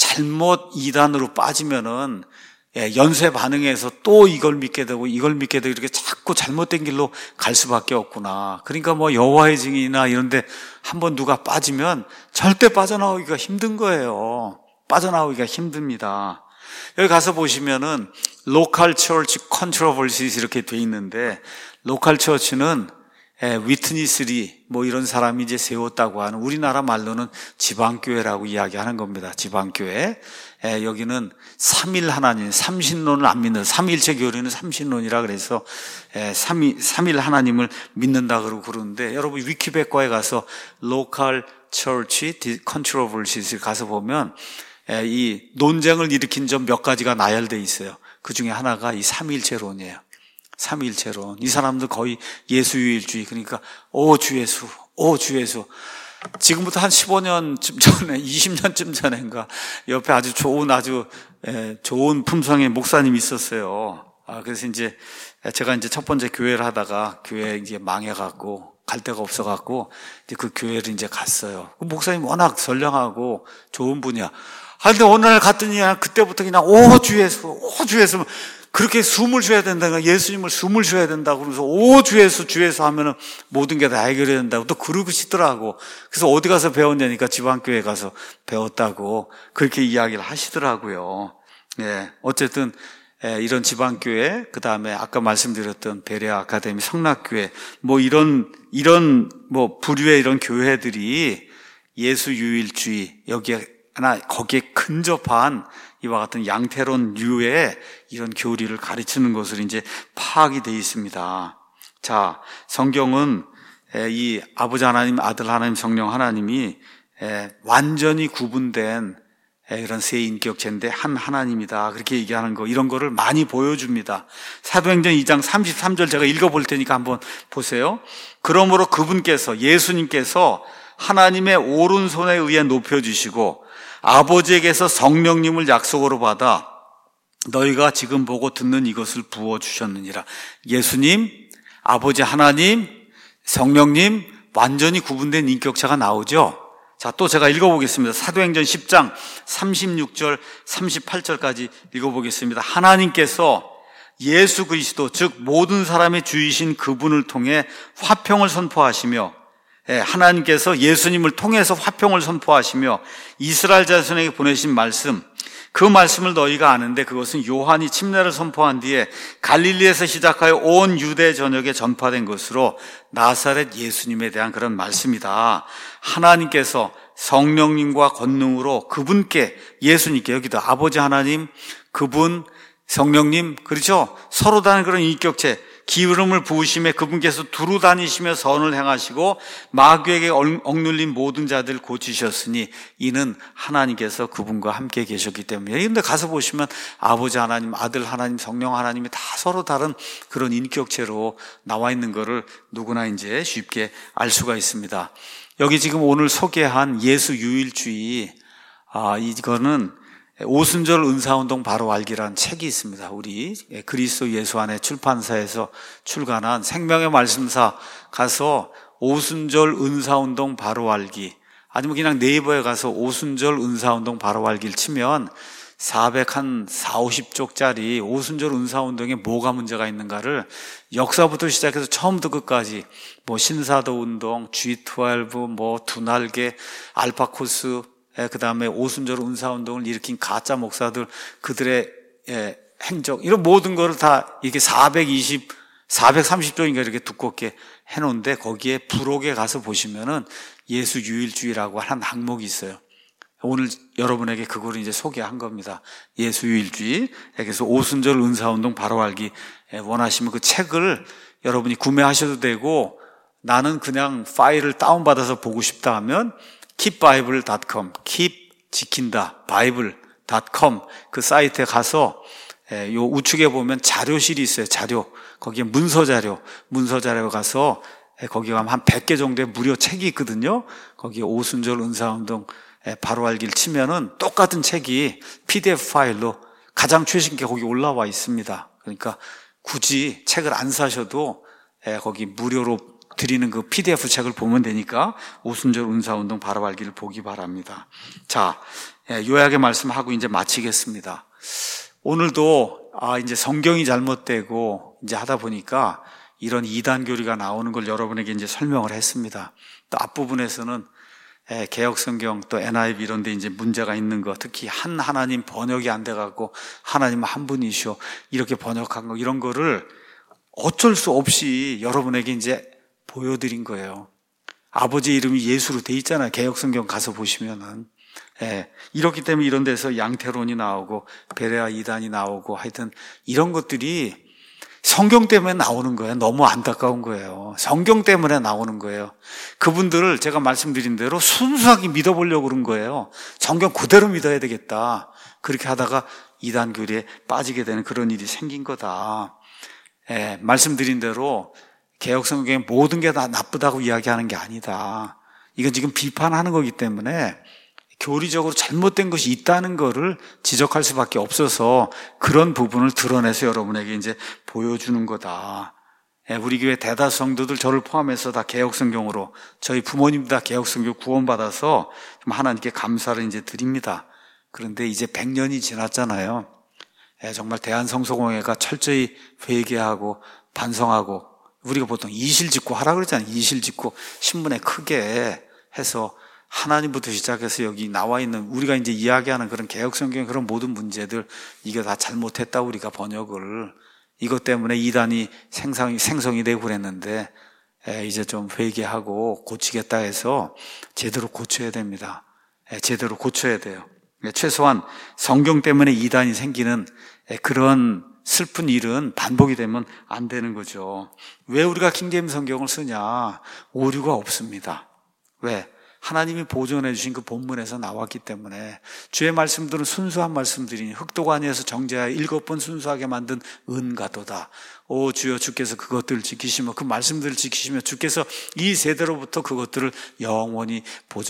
잘못 이단으로 빠지면은 연쇄 반응해서 또 이걸 믿게 되고 이걸 믿게 되고 이렇게 자꾸 잘못된 길로 갈 수밖에 없구나. 그러니까 뭐 여호와의 증인이나 이런데 한번 누가 빠지면 절대 빠져나오기가 힘든 거예요. 빠져나오기가 힘듭니다. 여기 가서 보시면은 로컬 처치 컨트로버시스 이렇게 돼 있는데 로컬 처치는 에, 위트니스리 뭐 이런 사람이 이제 세웠다고 하는, 우리나라 말로는 지방교회라고 이야기하는 겁니다. 지방교회. 에, 여기는 삼일 하나님, 삼신론을 안 믿는, 삼일체 교리는 삼신론이라 그래서 에, 삼일, 삼일 하나님을 믿는다 그러고 그러는데, 여러분 위키백과에 가서 Local Church Controversies를 가서 보면 에, 이 논쟁을 일으킨 점 몇 가지가 나열되어 있어요. 그 중에 하나가 이 삼일체론이에요. 삼일체론. 이 사람들 거의 예수유일주의, 그러니까 오 주 예수, 오 주 예수. 지금부터 한 십오 년쯤 전에, 이십 년쯤 전인가 옆에 아주 좋은 아주 에, 좋은 품성의 목사님이 있었어요. 아, 그래서 이제 제가 이제 첫 번째 교회를 하다가 교회 이제 망해갖고 갈 데가 없어갖고 이제 그 교회를 이제 갔어요. 그 목사님 워낙 선량하고 좋은 분이야. 아, 근데 어느 날 갔더니 그때부터 그냥 오 주 예수, 오 주 예수. 그렇게 숨을 쉬어야 된다. 예수님을 숨을 쉬어야 된다고 그러면서 오 주 예수, 주 예수 하면은 모든 게 다 해결이 된다고 또 그러시더라고. 그래서 어디 가서 배웠냐니까 지방교회 가서 배웠다고 그렇게 이야기를 하시더라고요. 예, 어쨌든 예, 이런 지방교회, 그 다음에 아까 말씀드렸던 베레아 아카데미, 성락교회, 뭐 이런 이런 뭐 부류의 이런 교회들이 예수유일주의, 여기에 하나 거기에 근접한 이와 같은 양태론류의 이런 교리를 가르치는 것을 이제 파악이 되어 있습니다. 자, 성경은 이 아버지 하나님, 아들 하나님, 성령 하나님이 완전히 구분된 이런 세 인격체인데 한 하나님이다, 그렇게 얘기하는 거, 이런 거를 많이 보여줍니다. 사도행전 이 장 삼십삼 절 제가 읽어볼 테니까 한번 보세요. 그러므로 그분께서, 예수님께서 하나님의 오른손에 의해 높여주시고 아버지에게서 성령님을 약속으로 받아 너희가 지금 보고 듣는 이것을 부어주셨느니라. 예수님, 아버지 하나님, 성령님, 완전히 구분된 인격체가 나오죠. 자, 또 제가 읽어보겠습니다. 사도행전 십 장 삼십육 절 삼십팔 절까지 읽어보겠습니다. 하나님께서 예수 그리스도, 즉 모든 사람의 주이신 그분을 통해 화평을 선포하시며, 하나님께서 예수님을 통해서 화평을 선포하시며 이스라엘 자손에게 보내신 말씀, 그 말씀을 너희가 아는데 그것은 요한이 침례를 선포한 뒤에 갈릴리에서 시작하여 온 유대 전역에 전파된 것으로 나사렛 예수님에 대한 그런 말씀이다. 하나님께서 성령님과 권능으로 그분께, 예수님께, 여기도 아버지 하나님, 그분, 성령님, 그렇죠? 서로 다른 그런 인격체, 기름을 부으심에 그분께서 두루 다니시며 선을 행하시고 마귀에게 억눌린 모든 자들을 고치셨으니 이는 하나님께서 그분과 함께 계셨기 때문에. 그런데 가서 보시면 아버지 하나님, 아들 하나님, 성령 하나님이 다 서로 다른 그런 인격체로 나와 있는 것을 누구나 이제 쉽게 알 수가 있습니다. 여기 지금 오늘 소개한 예수 유일주의, 아, 이거는 오순절 은사운동 바로 알기라는 책이 있습니다. 우리 그리스도 예수 안에 출판사에서 출간한 생명의 말씀사 가서 오순절 은사운동 바로 알기, 아니면 그냥 네이버에 가서 오순절 은사운동 바로 알기를 치면 사백사십 쪽짜리 오순절 은사운동에 뭐가 문제가 있는가를 역사부터 시작해서 처음부터 끝까지, 뭐 신사도 운동, 지 십이, 뭐 두날개, 알파코스, 그 다음에 오순절 은사운동을 일으킨 가짜 목사들, 그들의 예, 행적, 이런 모든 거를 다 이렇게 사백이십, 사백삼십 쪽인가 이렇게 두껍게 해놓은데, 거기에 부록에 가서 보시면은 예수 유일주의라고 하는 항목이 있어요. 오늘 여러분에게 그거를 이제 소개한 겁니다. 예수 유일주의. 그래서 오순절 은사운동 바로 알기 원하시면 그 책을 여러분이 구매하셔도 되고, 나는 그냥 파일을 다운받아서 보고 싶다 하면 keep bible dot com, keep 지킨다 bible dot com 그 사이트에 가서 요 우측에 보면 자료실이 있어요. 자료, 거기에 문서 자료, 문서 자료에 가서 거기 가면 한 백 개 정도의 무료 책이 있거든요. 거기에 오순절 은사운동 바로 알기를 치면은 똑같은 책이 피디에프 파일로 가장 최신 게 거기 올라와 있습니다. 그러니까 굳이 책을 안 사셔도 거기 무료로 드리는 그 피디에프 책을 보면 되니까 오순절 은사운동 바로 알기를 보기 바랍니다. 자, 요약의 말씀하고 이제 마치겠습니다. 오늘도 아 이제 성경이 잘못되고 이제 하다 보니까 이런 이단 교리가 나오는 걸 여러분에게 이제 설명을 했습니다. 또 앞부분에서는 개역 성경 또 엔 아이 브이 이런 데 이제 문제가 있는 거, 특히 한 하나님 번역이 안 돼 갖고 하나님 한 분이시오 이렇게 번역한 거, 이런 거를 어쩔 수 없이 여러분에게 이제 보여드린 거예요. 아버지 이름이 예수로 돼 있잖아요. 개역성경 가서 보시면은. 예, 이렇기 때문에 이런 데서 양태론이 나오고 베레아 이단이 나오고 하여튼 이런 것들이 성경 때문에 나오는 거예요. 너무 안타까운 거예요. 성경 때문에 나오는 거예요. 그분들을 제가 말씀드린 대로 순수하게 믿어보려고 그런 거예요. 성경 그대로 믿어야 되겠다. 그렇게 하다가 이단 교리에 빠지게 되는 그런 일이 생긴 거다. 예, 말씀드린 대로 개역성경에 모든 게 다 나쁘다고 이야기하는 게 아니다. 이건 지금 비판하는 거기 때문에 교리적으로 잘못된 것이 있다는 거를 지적할 수밖에 없어서 그런 부분을 드러내서 여러분에게 이제 보여주는 거다. 우리 교회 대다수 성도들 저를 포함해서 다 개역성경으로 저희 부모님도 다 개역성경 구원받아서 하나님께 감사를 이제 드립니다. 그런데 이제 백 년이 지났잖아요. 정말 대한성소공회가 철저히 회개하고 반성하고 우리가 보통 이실직고 하라 그러잖아요. 이실직고 신문에 크게 해서 하나님부터 시작해서 여기 나와 있는 우리가 이제 이야기하는 그런 개역성경의 그런 모든 문제들 이게 다 잘못했다 우리가 번역을 이것 때문에 이단이 생성이, 생성이 되고 그랬는데 에, 이제 좀 회개하고 고치겠다 해서 제대로 고쳐야 됩니다. 에, 제대로 고쳐야 돼요. 에, 최소한 성경 때문에 이단이 생기는 에, 그런 슬픈 일은 반복이 되면 안 되는 거죠. 왜 우리가 킹제임스 성경을 쓰냐? 오류가 없습니다. 왜? 하나님이 보존해 주신 그 본문에서 나왔기 때문에 주의 말씀들은 순수한 말씀들이니 흑도관에서 정죄하여 일곱 번 순수하게 만든 은가도다. 오 주여 주께서 그것들을 지키시며 그 말씀들을 지키시며 주께서 이 세대로부터 그것들을 영원히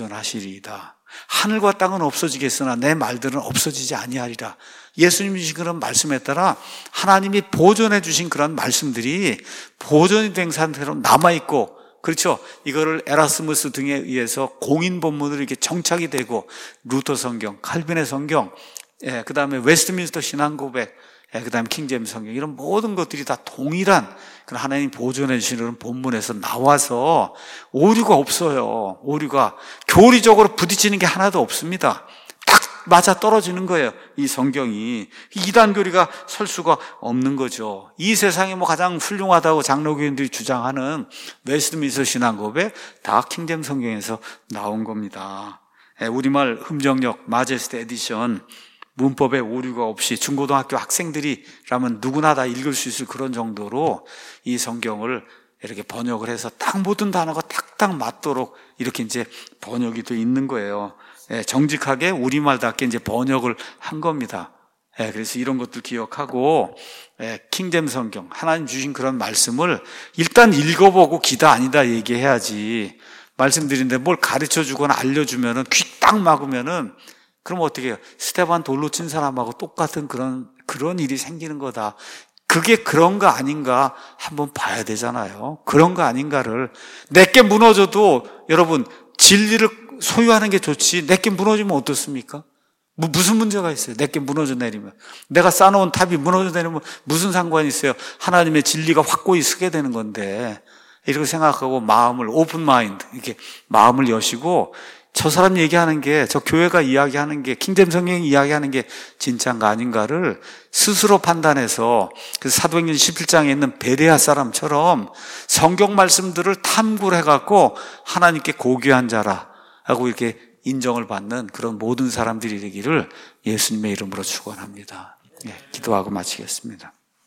보존하시리이다. 하늘과 땅은 없어지겠으나 내 말들은 없어지지 아니하리라. 예수님이 주신 그런 말씀에 따라 하나님이 보존해 주신 그런 말씀들이 보존이 된 상태로 남아있고 그렇죠. 이거를 에라스무스 등에 의해서 공인 본문으로 이렇게 정착이 되고 루터 성경, 칼빈의 성경, 예, 그 다음에 웨스트민스터 신앙고백, 예, 그 다음에 킹제임스 성경 이런 모든 것들이 다 동일한 그런 하나님 보존해 주시는 본문에서 나와서 오류가 없어요. 오류가 교리적으로 부딪히는 게 하나도 없습니다. 딱 맞아 떨어지는 거예요. 이 성경이 이단 교리가 설 수가 없는 거죠. 이 세상에 뭐 가장 훌륭하다고 장로교인들이 주장하는 웨스트민스터 신앙고백 다 킹제임스 성경에서 나온 겁니다. 우리말 흠정역 마제스트 에디션 문법에 오류가 없이 중고등학교 학생들이라면 누구나 다 읽을 수 있을 그런 정도로 이 성경을 이렇게 번역을 해서 딱 모든 단어가 딱딱 맞도록 이렇게 이제 번역이 돼 있는 거예요. 예, 정직하게 우리말답게 이제 번역을 한 겁니다. 예, 그래서 이런 것들 기억하고, 예, 킹제임스 성경, 하나님 주신 그런 말씀을 일단 읽어보고 기다 아니다 얘기해야지. 말씀드린데 뭘 가르쳐 주거나 알려주면은 귀 딱 막으면은 그럼 어떻게 해요? 스테반 돌로 친 사람하고 똑같은 그런, 그런 일이 생기는 거다. 그게 그런 거 아닌가 한번 봐야 되잖아요. 그런 거 아닌가를. 내게 무너져도 여러분, 진리를 소유하는 게 좋지 내게 무너지면 어떻습니까? 뭐 무슨 문제가 있어요? 내게 무너져 내리면 내가 쌓아놓은 탑이 무너져 내리면 무슨 상관이 있어요? 하나님의 진리가 확고히 서게 되는 건데 이렇게 생각하고 마음을 오픈 마인드 이렇게 마음을 여시고 저 사람 얘기하는 게 저 교회가 이야기하는 게 킹제임스 성경이 이야기하는 게 진짜인가 아닌가를 스스로 판단해서 그 사도행전 십칠 장에 있는 베레아 사람처럼 성경 말씀들을 탐구를 해갖고 하나님께 고귀한 자라 하고 이렇게 인정을 받는 그런 모든 사람들이 되기를 예수님의 이름으로 축원합니다. 예, 기도하고 마치겠습니다.